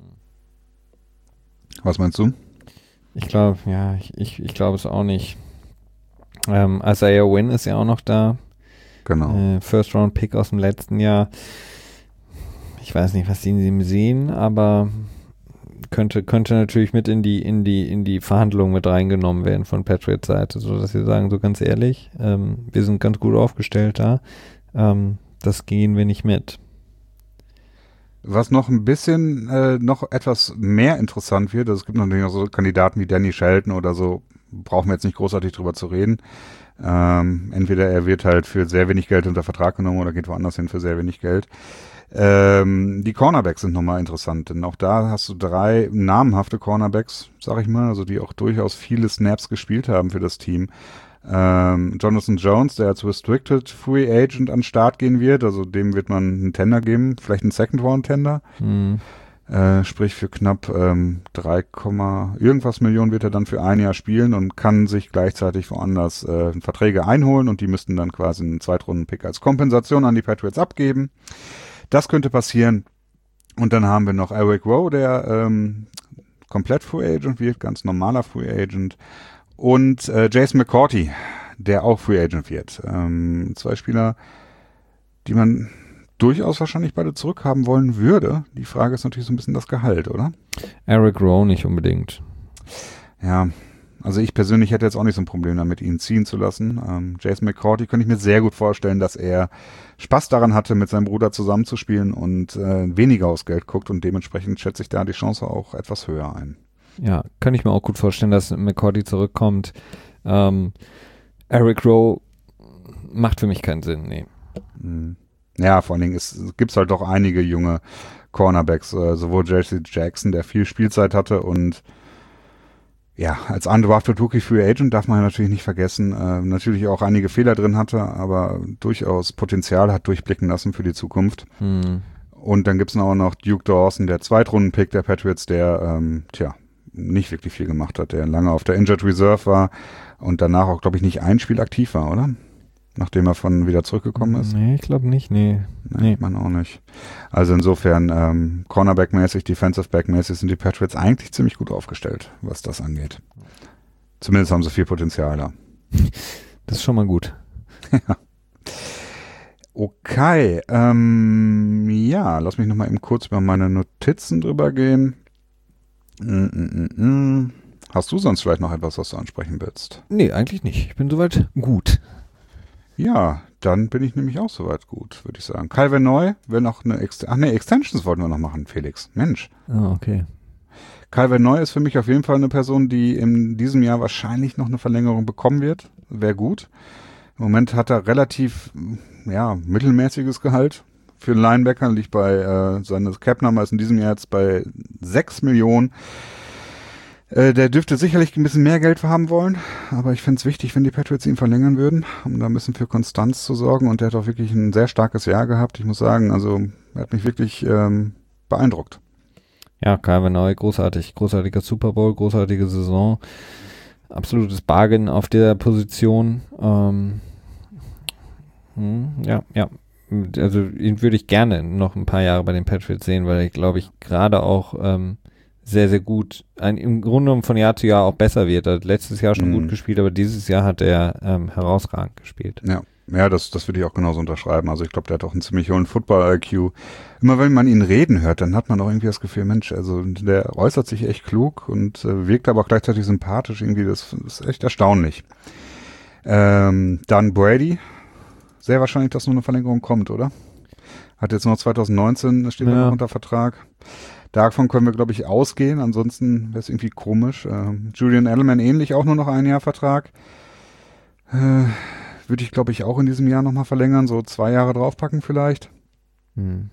Speaker 1: Was meinst du?
Speaker 2: Ich glaube, ja, ich, ich, ich glaube es auch nicht. Ähm, Isaiah Wynn ist ja auch noch da.
Speaker 1: Genau.
Speaker 2: Äh, First-Round-Pick aus dem letzten Jahr. Ich weiß nicht, was die in ihm sehen, aber könnte, könnte natürlich mit in die, in die, in die Verhandlungen mit reingenommen werden von Patriots Seite, so dass sie sagen, so ganz ehrlich, ähm, wir sind ganz gut aufgestellt da. Ähm, das gehen wir nicht mit.
Speaker 1: Was noch ein bisschen, äh, noch etwas mehr interessant wird, also es gibt natürlich auch so Kandidaten wie Danny Shelton oder so, brauchen wir jetzt nicht großartig drüber zu reden. Ähm, entweder er wird halt für sehr wenig Geld unter Vertrag genommen oder geht woanders hin für sehr wenig Geld. Ähm, die Cornerbacks sind nochmal interessant, denn auch da hast du drei namhafte Cornerbacks, sag ich mal, also die auch durchaus viele Snaps gespielt haben für das Team. Ähm, Jonathan Jones, der als Restricted Free Agent an den Start gehen wird, also dem wird man einen Tender geben, vielleicht einen Second Round Tender. Mhm. Äh, sprich für knapp ähm, drei, irgendwas Millionen wird er dann für ein Jahr spielen und kann sich gleichzeitig woanders äh, Verträge einholen und die müssten dann quasi einen Zweitrunden-Pick als Kompensation an die Patriots abgeben. Das könnte passieren. Und dann haben wir noch Eric Rowe, der ähm, komplett Free Agent wird, ganz normaler Free Agent. Und äh, Jason McCourty, der auch Free Agent wird. Ähm, zwei Spieler, die man durchaus wahrscheinlich beide zurückhaben wollen würde. Die Frage ist natürlich so ein bisschen das Gehalt, oder?
Speaker 2: Eric Rowe nicht unbedingt.
Speaker 1: Ja, also ich persönlich hätte jetzt auch nicht so ein Problem damit, ihn ziehen zu lassen. Ähm, Jason McCourty könnte ich mir sehr gut vorstellen, dass er Spaß daran hatte, mit seinem Bruder zusammenzuspielen und äh, weniger aus Geld guckt und dementsprechend schätze ich da die Chance auch etwas höher ein.
Speaker 2: Ja, kann ich mir auch gut vorstellen, dass McCourty zurückkommt. Ähm, Eric Rowe macht für mich keinen Sinn, nee.
Speaker 1: Ja, vor allen Dingen gibt es halt doch einige junge Cornerbacks, äh, sowohl J C Jackson, der viel Spielzeit hatte und ja, als undrafted Rookie Free Agent darf man ja natürlich nicht vergessen, äh, natürlich auch einige Fehler drin hatte, aber durchaus Potenzial hat durchblicken lassen für die Zukunft.
Speaker 2: Hm.
Speaker 1: Und dann gibt's auch noch Duke Dawson, der Zweitrunden-Pick der Patriots, der, ähm, tja, nicht wirklich viel gemacht hat, der lange auf der Injured Reserve war und danach auch, glaube ich, nicht ein Spiel aktiv war, oder? Nachdem er von wieder zurückgekommen ist.
Speaker 2: Nee, ich glaube nicht, nee.
Speaker 1: Nee,
Speaker 2: Nee.
Speaker 1: man auch nicht. Also insofern, ähm, Cornerback-mäßig, Defensive-Back-mäßig sind die Patriots eigentlich ziemlich gut aufgestellt, was das angeht. Zumindest haben sie viel Potenzial da.
Speaker 2: Das ist schon mal gut.
Speaker 1: Okay, ähm, ja, lass mich nochmal eben kurz über meine Notizen drüber gehen. Mm, mm, mm, mm. Hast du sonst vielleicht noch etwas, was du ansprechen willst?
Speaker 2: Nee, eigentlich nicht. Ich bin soweit gut.
Speaker 1: Ja, dann bin ich nämlich auch soweit gut, würde ich sagen. Calvin Neu, wenn noch eine Ext- Ach nee, Extensions wollten wir noch machen, Felix. Mensch.
Speaker 2: Ah, okay.
Speaker 1: Calvin Neu ist für mich auf jeden Fall eine Person, die in diesem Jahr wahrscheinlich noch eine Verlängerung bekommen wird. Wäre gut. Im Moment hat er relativ, ja, mittelmäßiges Gehalt. Für einen Linebacker liegt bei, äh, seine Cap-Nummer ist in diesem Jahr jetzt bei sechs Millionen. Äh, der dürfte sicherlich ein bisschen mehr Geld haben wollen, aber ich finde es wichtig, wenn die Patriots ihn verlängern würden, um da ein bisschen für Konstanz zu sorgen. Und der hat auch wirklich ein sehr starkes Jahr gehabt. Ich muss sagen, also er hat mich wirklich ähm, beeindruckt.
Speaker 2: Ja, Calvin Neu, großartig. Großartiger Super Bowl, großartige Saison. Absolutes Bargain auf der Position. Ähm, hm, ja, ja. Also ihn würde ich gerne noch ein paar Jahre bei den Patriots sehen, weil ich glaube ich gerade auch ähm, sehr, sehr gut, ein, im Grunde genommen von Jahr zu Jahr auch besser wird. Er hat letztes Jahr schon
Speaker 1: Mhm.
Speaker 2: gut gespielt, aber dieses Jahr hat er ähm, herausragend gespielt.
Speaker 1: Ja, ja, das, das würde ich auch genauso unterschreiben. Also ich glaube, der hat auch einen ziemlich hohen Football-I Q. Immer wenn man ihn reden hört, dann hat man auch irgendwie das Gefühl, Mensch, also der äußert sich echt klug und äh, wirkt aber auch gleichzeitig sympathisch. Irgendwie, das, das ist echt erstaunlich. Ähm, dann Brady. Sehr wahrscheinlich, dass nur eine Verlängerung kommt, oder? Hat jetzt noch zwanzig neunzehn, steht
Speaker 2: Ja.
Speaker 1: er noch unter Vertrag. Davon können wir, glaube ich, ausgehen. Ansonsten wäre es irgendwie komisch. Ähm, Julian Edelman ähnlich, auch nur noch ein Jahr Vertrag. Äh, würde ich, glaube ich, auch in diesem Jahr nochmal verlängern. So zwei Jahre draufpacken vielleicht.
Speaker 2: Hm.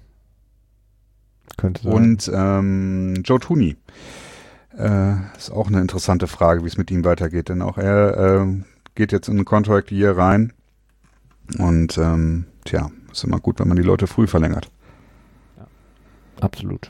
Speaker 2: Könnte sein.
Speaker 1: Und ähm, Joe Thuney. Äh, ist auch eine interessante Frage, wie es mit ihm weitergeht. Denn auch er äh, geht jetzt in ein Contract Year rein. Und ähm, tja, ist immer gut, wenn man die Leute früh verlängert.
Speaker 2: Absolut.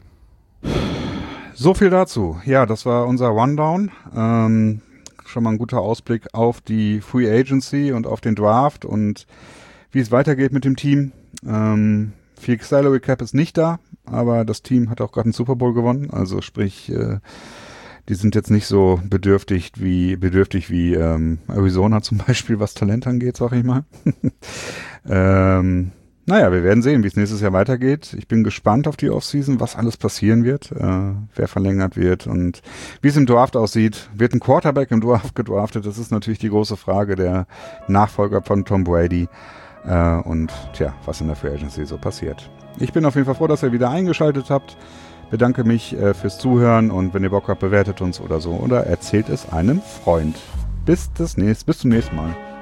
Speaker 1: So viel dazu. Ja, das war unser Rundown. Ähm, schon mal ein guter Ausblick auf die Free Agency und auf den Draft und wie es weitergeht mit dem Team. Ähm, viel Salary Cap ist nicht da, aber das Team hat auch gerade einen Super Bowl gewonnen. Also sprich, äh, die sind jetzt nicht so bedürftig wie bedürftig wie ähm, Arizona zum Beispiel, was Talent angeht, sag ich mal. ähm, Naja, wir werden sehen, wie es nächstes Jahr weitergeht. Ich bin gespannt auf die Offseason, was alles passieren wird, äh, wer verlängert wird und wie es im Draft aussieht. Wird ein Quarterback im Draft gedraftet? Das ist natürlich die große Frage, der Nachfolger von Tom Brady. Äh, und tja, was in der Free Agency so passiert. Ich bin auf jeden Fall froh, dass ihr wieder eingeschaltet habt. Bedanke mich äh, fürs Zuhören und wenn ihr Bock habt, bewertet uns oder so oder erzählt es einem Freund. Bis, das nächste, bis zum nächsten Mal.